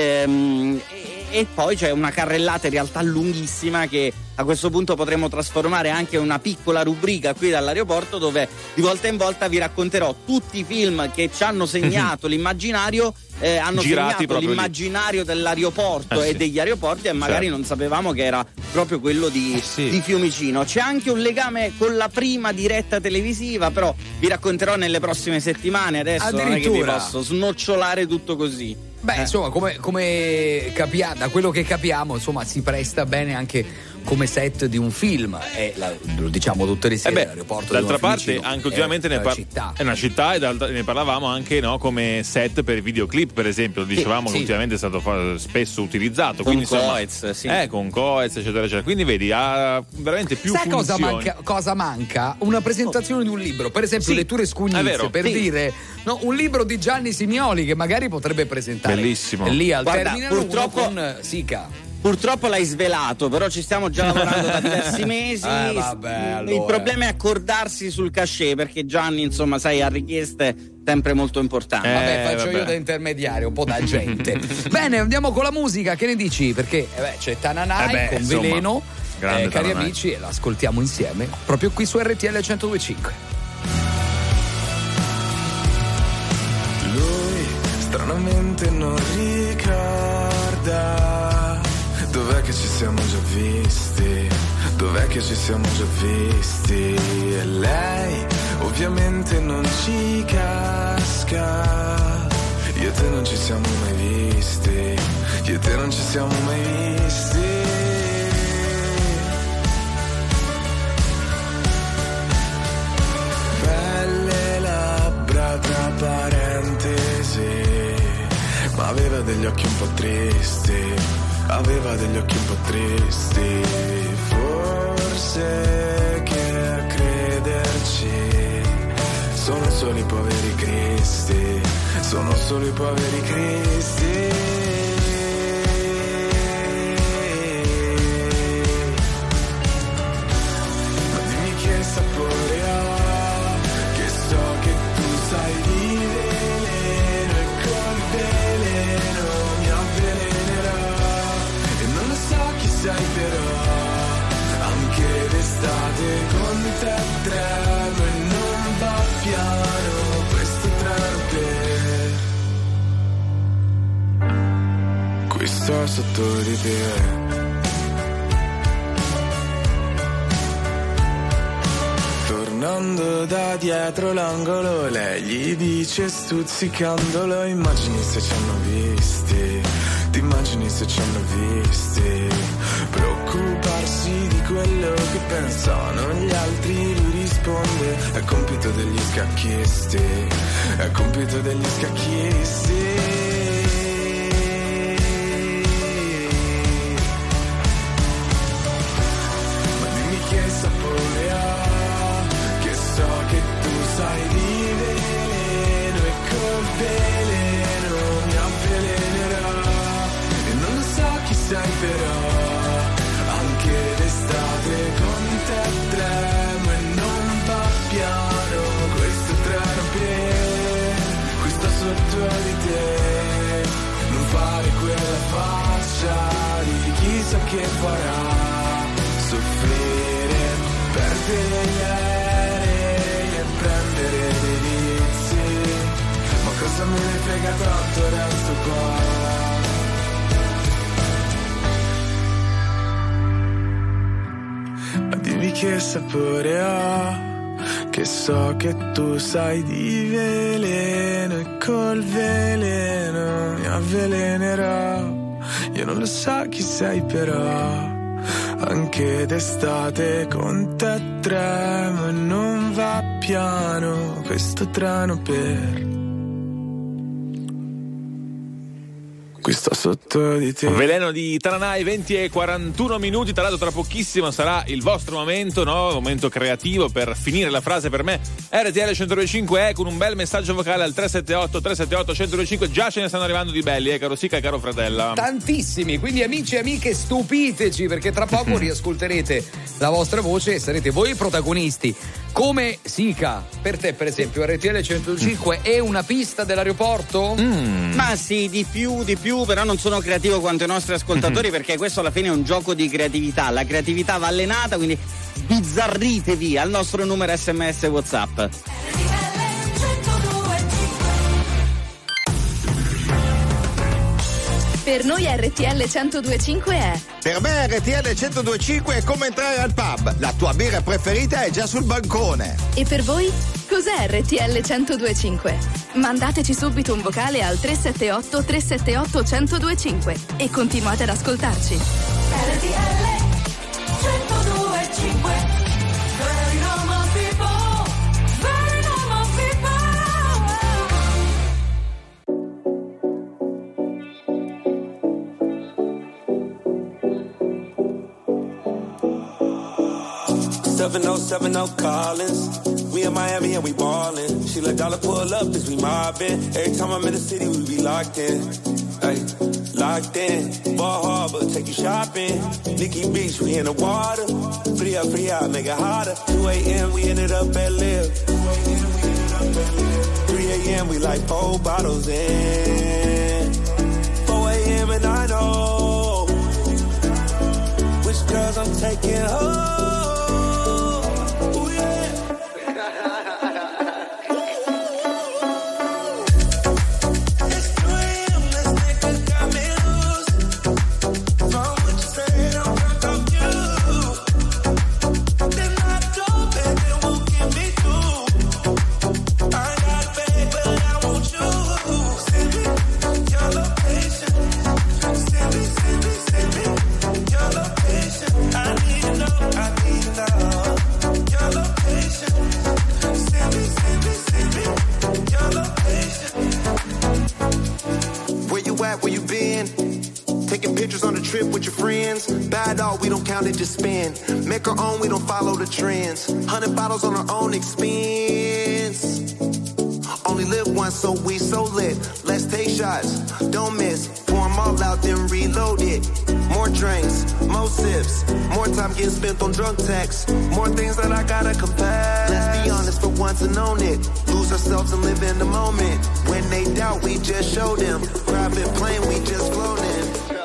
ehm, e, e poi c'è una carrellata in realtà lunghissima che a questo punto potremo trasformare anche in una piccola rubrica qui dall'aeroporto, dove di volta in volta vi racconterò tutti i film che ci hanno segnato l'immaginario, eh, hanno Girati segnato l'immaginario lì. dell'aeroporto eh, e sì. degli aeroporti, e magari certo. non sapevamo che era proprio quello di, eh, sì. di Fiumicino. C'è anche un legame con la prima diretta televisiva, però vi racconterò nelle prossime settimane. Adesso non è che vi posso snocciolare tutto così. Beh, eh. insomma, come, come capia- da quello che capiamo, insomma, si presta bene anche come set di un film, e la, lo diciamo tutte le sere, eh beh, l'aeroporto d'altra di parte anche ultimamente ne par- città. è una città, e ne parlavamo anche, no, come set per videoclip, per esempio, dicevamo sì, che sì. ultimamente è stato fa- spesso utilizzato, con quindi Coez, insomma, sì. eh, con Coez, eccetera eccetera, quindi vedi, ha veramente più Sai funzioni. cosa manca, cosa manca? Una presentazione oh. di un libro, per esempio sì. Letture Scugnizie, per sì. dire no, un libro di Gianni Simioli che magari potrebbe presentare. Bellissimo. Lì al Guarda, termine purtroppo con Sica. Purtroppo l'hai svelato, però ci stiamo già lavorando da diversi mesi. Eh, vabbè, allora. Il problema è accordarsi sul cachet, perché Gianni, insomma, sai, ha richieste sempre molto importanti. Eh, vabbè, faccio vabbè. io da intermediario, un po' da gente. Bene, andiamo con la musica, che ne dici? Perché eh beh, c'è Tananai eh beh, con insomma, Veleno, eh, cari Tananai. amici, e l'ascoltiamo insieme proprio qui su R T L centodue e cinque. Lui stranamente non ricorda dov'è che ci siamo già visti, dov'è che ci siamo già visti, e lei ovviamente non ci casca. Io e te non ci siamo mai visti, io e te non ci siamo mai visti. Belle labbra tra parentesi, ma aveva degli occhi un po' tristi, aveva degli occhi un po' tristi. Forse che a crederci sono solo i poveri cristi, sono solo i poveri cristi. sapore ha, che so che tu sai di veleno e col veleno mi avvelenerà. E non lo so chi sei però, anche d'estate con te tremo e non va piano questo treno per qui sto sotto di te. Tornando da dietro l'angolo, lei gli dice stuzzicandolo: immagini se ci hanno visti, ti immagini se ci hanno visti. Preoccuparsi di quello che pensano gli altri, lui risponde: è compito degli scacchisti, è compito degli scacchisti. Che sapore ha, che so che tu sai di veleno e col veleno mi avvelenerà. E non lo so chi sei però, anche d'estate con te tremo e non va piano questo treno per qui sto sotto di te. Non fare quella faccia di chissà che farà soffrire, perdere gli aerei e prendere dei vizi, ma cosa me ne frega tanto, resto qua. Ma dimmi che sapore ha, che so che tu sai di veleno e col veleno mi avvelenerà. Io non lo so chi sei però, anche d'estate con te tremo e non va piano questo treno per qui sto sotto di te. Veleno di Tananai, venti e quarantuno minuti. Tra l'altro tra pochissimo sarà il vostro momento, no? Momento creativo per finire la frase per me. R T L centodue e cinque è con un bel messaggio vocale al tre sette otto tre sette otto uno zero due cinque. Già ce ne stanno arrivando di belli, eh, caro Sica e caro Fratella. Tantissimi, quindi amici e amiche stupiteci, perché tra poco riascolterete la vostra voce e sarete voi i protagonisti. Come Sica, per te per esempio R T L centodue e cinque è una pista dell'aeroporto? Mm. Ma sì, di più, di più, però non sono creativo quanto i nostri ascoltatori, mm-hmm. perché questo alla fine è un gioco di creatività. La creatività va allenata, quindi bizzarritevi al nostro numero sms WhatsApp. Per noi R T L centodue e cinque è... Per me R T L centodue e cinque è come entrare al pub. La tua birra preferita è già sul bancone. E per voi? Cos'è R T L centodue e cinque? Mandateci subito un vocale al tre sette otto tre sette otto uno zero due cinque e continuate ad ascoltarci. R T L centodue e cinque. Very normal people, very normal people. seven oh seven oh Collins. We in Miami and we ballin'. She let dollar pull up as we mobbin'. Every time I'm in the city, we be locked in. Ay, locked in. Ball Harbor, take you shopping. Nikki Beach, we in the water. Free up, free out, make it hotter. two a.m. we ended up at Live. three a.m. we like four bottles in. four a.m. and I know which girls I'm taking home. With your friends, bad dog, we don't count it, just spend. Make our own, we don't follow the trends. Hundred bottles on our own expense. Only live once, so we so lit. Let's take shots, don't miss. Pour them all out, then reload it. more drinks, more sips, more time getting spent on drunk texts, more things that I gotta confess. Let's be honest for once and own it. Lose ourselves and live in the moment. When they doubt, we just show them. Private plane, we just float in.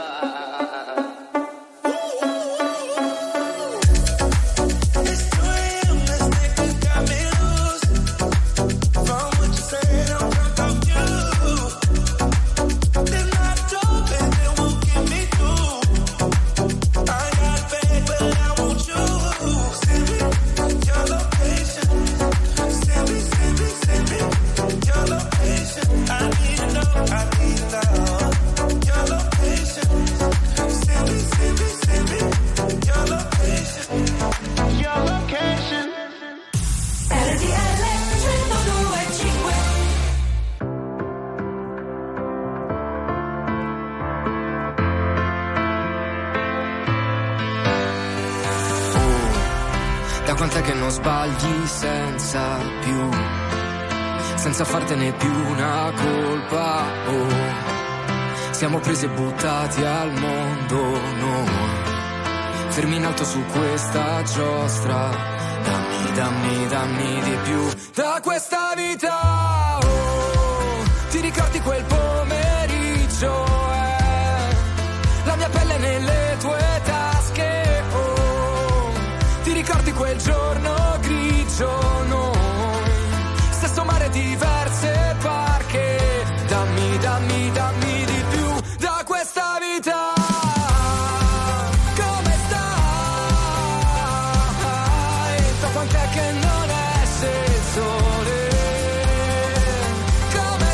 Quant'è che non sbagli senza più, senza fartene più una colpa, oh. Siamo presi e buttati al mondo noi, fermi in alto su questa giostra. Dammi, dammi, dammi di più da questa vita, oh. Ti ricordi quel pomeriggio, eh? La mia pelle nelle tue tasche, oh. Ti ricordi quel giorno grigio, noi, stesso mare, diverse barche. Dammi, dammi, dammi di più da questa vita. Come stai? Da quant'è che non esce il sole? Come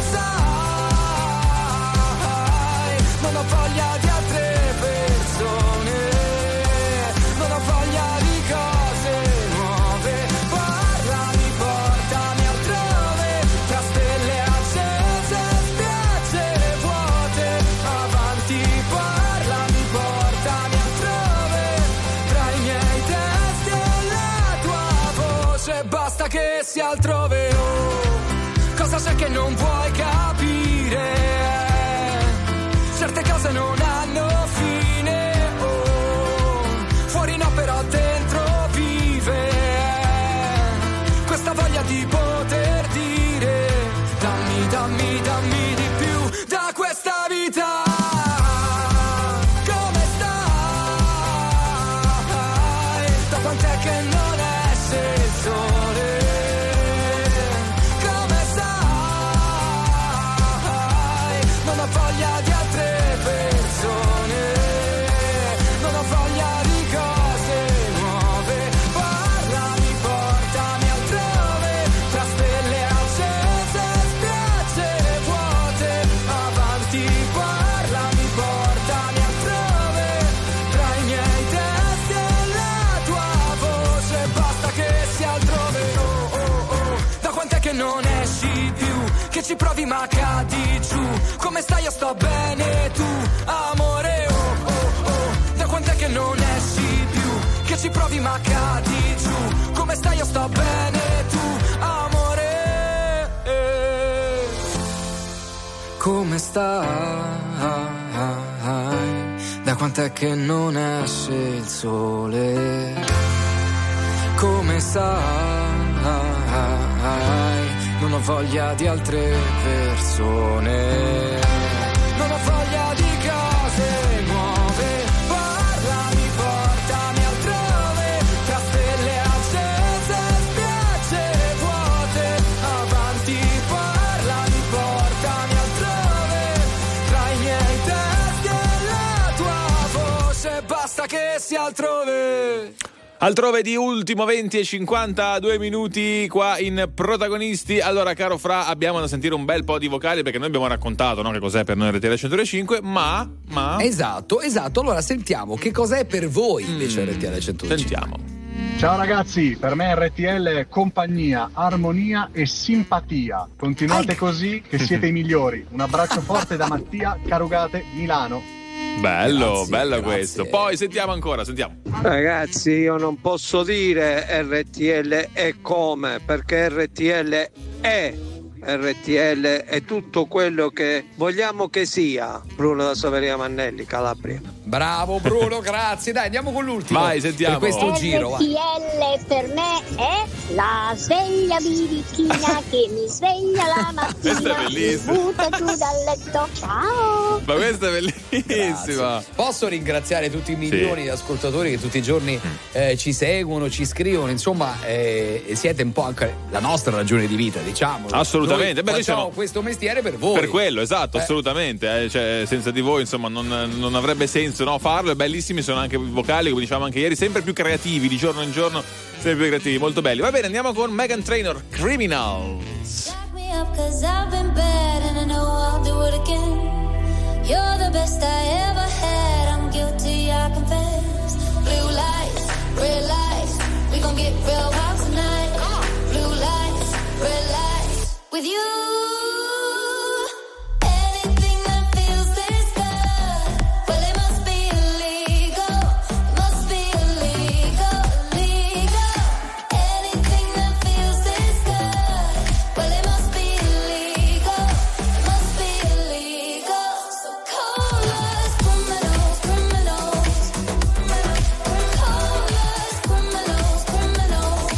stai? Non ho voglia di altre persone, non ho voglia di che sia altrove, oh. Cosa c'è che non vuoi capire? Certe cose non hanno fine, oh. Fuori no, però dentro vive questa voglia di poter dire dammi, dammi, dammi di più da questa vita. Come stai? Da quant'è che non esce il sole? Voglia di altre persone, non ho voglia di cose nuove. Parlami, portami altrove, tra stelle accese e spiagge vuote. Avanti, parlami, portami altrove, tra i miei testi e la tua voce. Basta che sia altrove, oh, oh, oh. Da quant'è che non esci più? Che ci provi ma cadi giù. Come stai? Io sto bene, tu, amore, oh, oh, oh. Da quant'è che non esci più? Che ci provi ma cadi giù. Come stai? Io sto bene, tu, amore, eh. Come stai? Da quant'è che non esce il sole? Come stai? Non ho voglia di altre persone, non ho voglia di cose nuove. Parlami, portami altrove, tra stelle accese e spiagge vuote. Avanti, parlami, portami altrove, tra i miei testi e la tua voce. Basta che sia altrove. Altrove di Ultimo venti e cinquantadue minuti qua in Protagonisti. Allora, caro Fra, abbiamo da sentire un bel po' di vocali perché noi abbiamo raccontato, no, che cos'è per noi R T L centodue e cinque, ma, ma... Esatto, esatto. Allora sentiamo che cos'è per voi invece mm. R T L centodue e cinque. Sentiamo. Ciao ragazzi, per me R T L è compagnia, armonia e simpatia. Continuate Ai. così che siete i migliori. Un abbraccio forte da Mattia, Carugate, Milano. Bello, Grazie, bello grazie. questo. Poi sentiamo ancora, sentiamo. Ragazzi, io non posso dire R T L è come, perché R T L è R T L è tutto quello che vogliamo che sia. Bruno da Soveria Mannelli, Calabria. Bravo Bruno, grazie. Dai, andiamo con l'ultimo. Vai, sentiamo. Per questo giro. R T L per me è la sveglia birichina che mi sveglia la mattina. Questa è bellissima. Mi butta giù dal letto. Ciao. Ma questa è bellissima. Grazie. Posso ringraziare tutti i milioni Sì. di ascoltatori che tutti i giorni eh, ci seguono, ci scrivono, insomma, eh, siete un po' anche la nostra ragione di vita, diciamo. Assolutamente. Noi Beh, noi facciamo siamo- questo mestiere per voi. Per quello, esatto, Eh. assolutamente. eh, cioè, senza di voi, insomma, non, non avrebbe senso, no, farlo. E bellissimi sono anche i vocali, come dicevamo anche ieri, sempre più creativi, di giorno in giorno, sempre più creativi, molto belli. Va bene, andiamo con Meghan Trainor, Criminals. Me up 'cause I've been bad and I know I'll do it again. You're the best I ever had. I'm guilty, I confess. Blue lights, red lights. We gon' get real wild tonight. Blue lights, red lights. With you. Anything that feels this good, well it must be illegal. It must be illegal, illegal. Anything that feels this good, well it must be illegal. It must be illegal. So call us criminals, criminals. Call us criminals, criminals.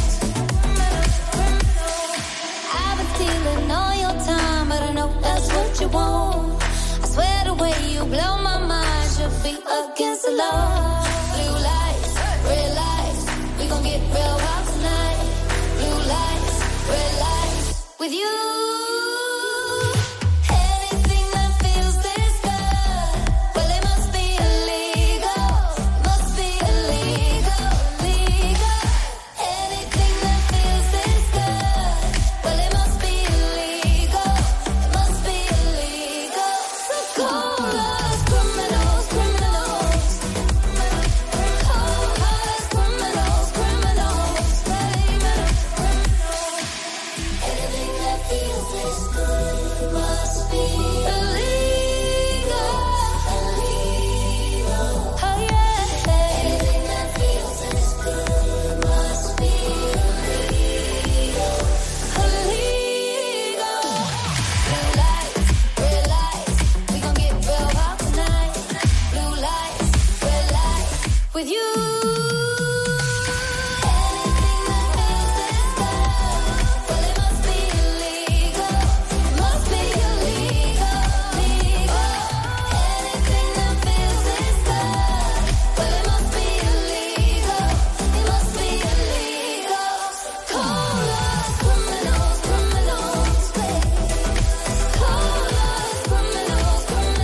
I've been stealing all your time, but I know that's what you want. I swear the way you blow my mind should be against the law. Blue lights, red lights, we gon' get real wild tonight. Blue lights, red lights, with you. Anything that feels this good, well it must be illegal. It must be illegal, illegal. Anything that feels this good, well it must be illegal. It must be illegal. So call us criminals, criminals. Call us criminals, criminals. Anything that feels this good must be illegal. Illegal. Oh yeah. Anything that feels this good must be illegal. Illegal. Blue lights, red lights, we gon' get real wild tonight. Blue lights, red lights, with you. Anything that feels this good, well it must be illegal. It must be illegal, illegal. Anything that feels this good, well it must be illegal. It must be illegal. Call us criminals, criminals. Call us criminals,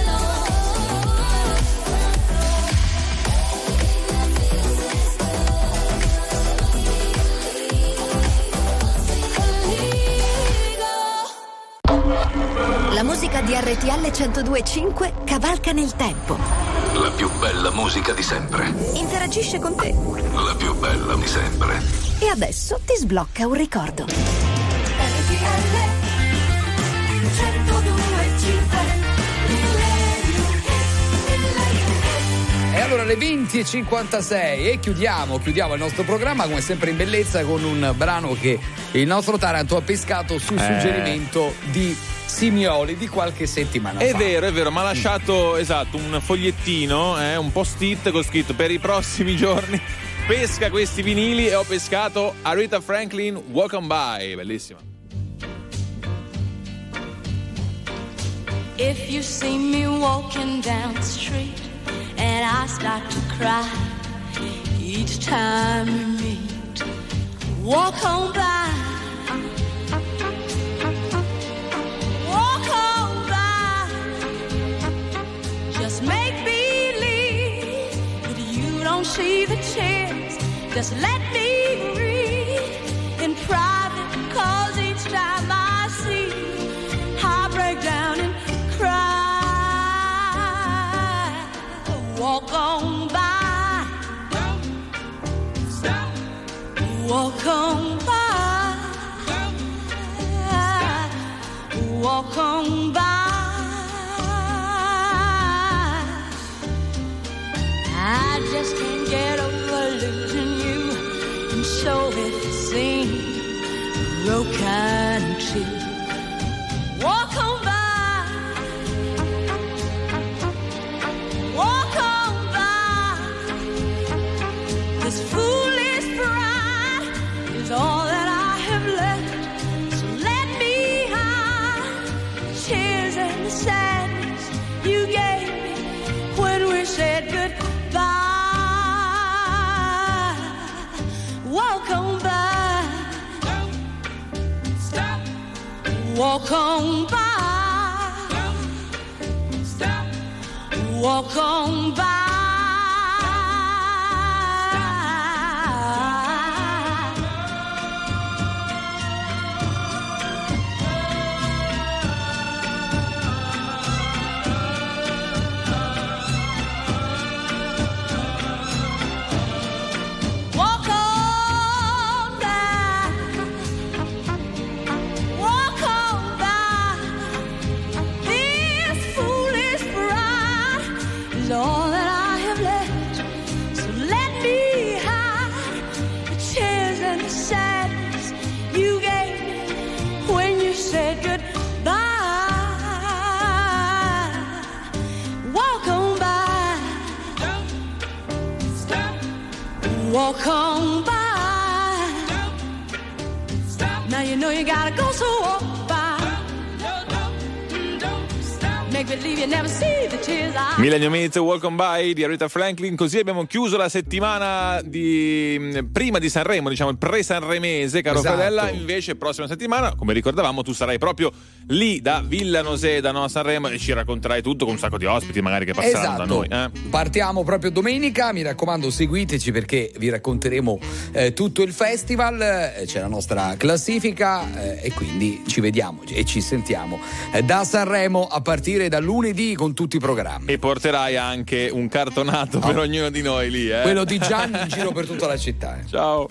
La musica di R T L centodue e cinque cavalca nel tempo. La più bella musica di sempre. Interagisce con te. La più bella di sempre. E adesso ti sblocca un ricordo. E allora le venti e cinquantasei e chiudiamo, chiudiamo il nostro programma come sempre in bellezza con un brano che il nostro Taranto ha pescato su Eh. suggerimento di Simioli di qualche settimana È fa. vero, è vero, mi ha lasciato esatto un fogliettino, eh, un post-it con scritto per i prossimi giorni. Pesca questi vinili e ho pescato Aretha Franklin Walk On By, bellissima. If you see me walking down the street and I start to cry each time we meet, walk on by, walk on by, just make believe that you don't see the tears, just let me read in private, 'cause each time I see you, I break down and cry. Walk on by, walk on by, walk on by. I just can't get over losing you, and so if it seems broken too. Walk on by, walk on by. Walk on by. Walk on by. Walk on by. Walk on by. This foolish pride is all that I have left. So let me hide the tears and the sadness you gave me when you said goodbye. Walk on by. Walk on by. Now you know you gotta go, so walk by. Make believe you never see the tears I Millennium Hit, Welcome By di Aretha Franklin. Così abbiamo chiuso la settimana di prima di Sanremo, diciamo il pre-sanremese, caro Esatto. Fedella. Invece prossima settimana, come ricordavamo, tu sarai proprio lì da Villa Noseda, no, a Sanremo, e ci racconterai tutto con un sacco di ospiti magari che passeranno Esatto. da noi, eh? Partiamo proprio domenica, mi raccomando seguiteci perché vi racconteremo eh, tutto il festival, eh, c'è la nostra classifica eh, e quindi ci vediamo e ci sentiamo eh, da Sanremo a partire da lunedì con tutti i programmi. E porterai anche un cartonato per ognuno di noi lì, eh? Quello di Gianni in giro per tutta la città. eh. Ciao.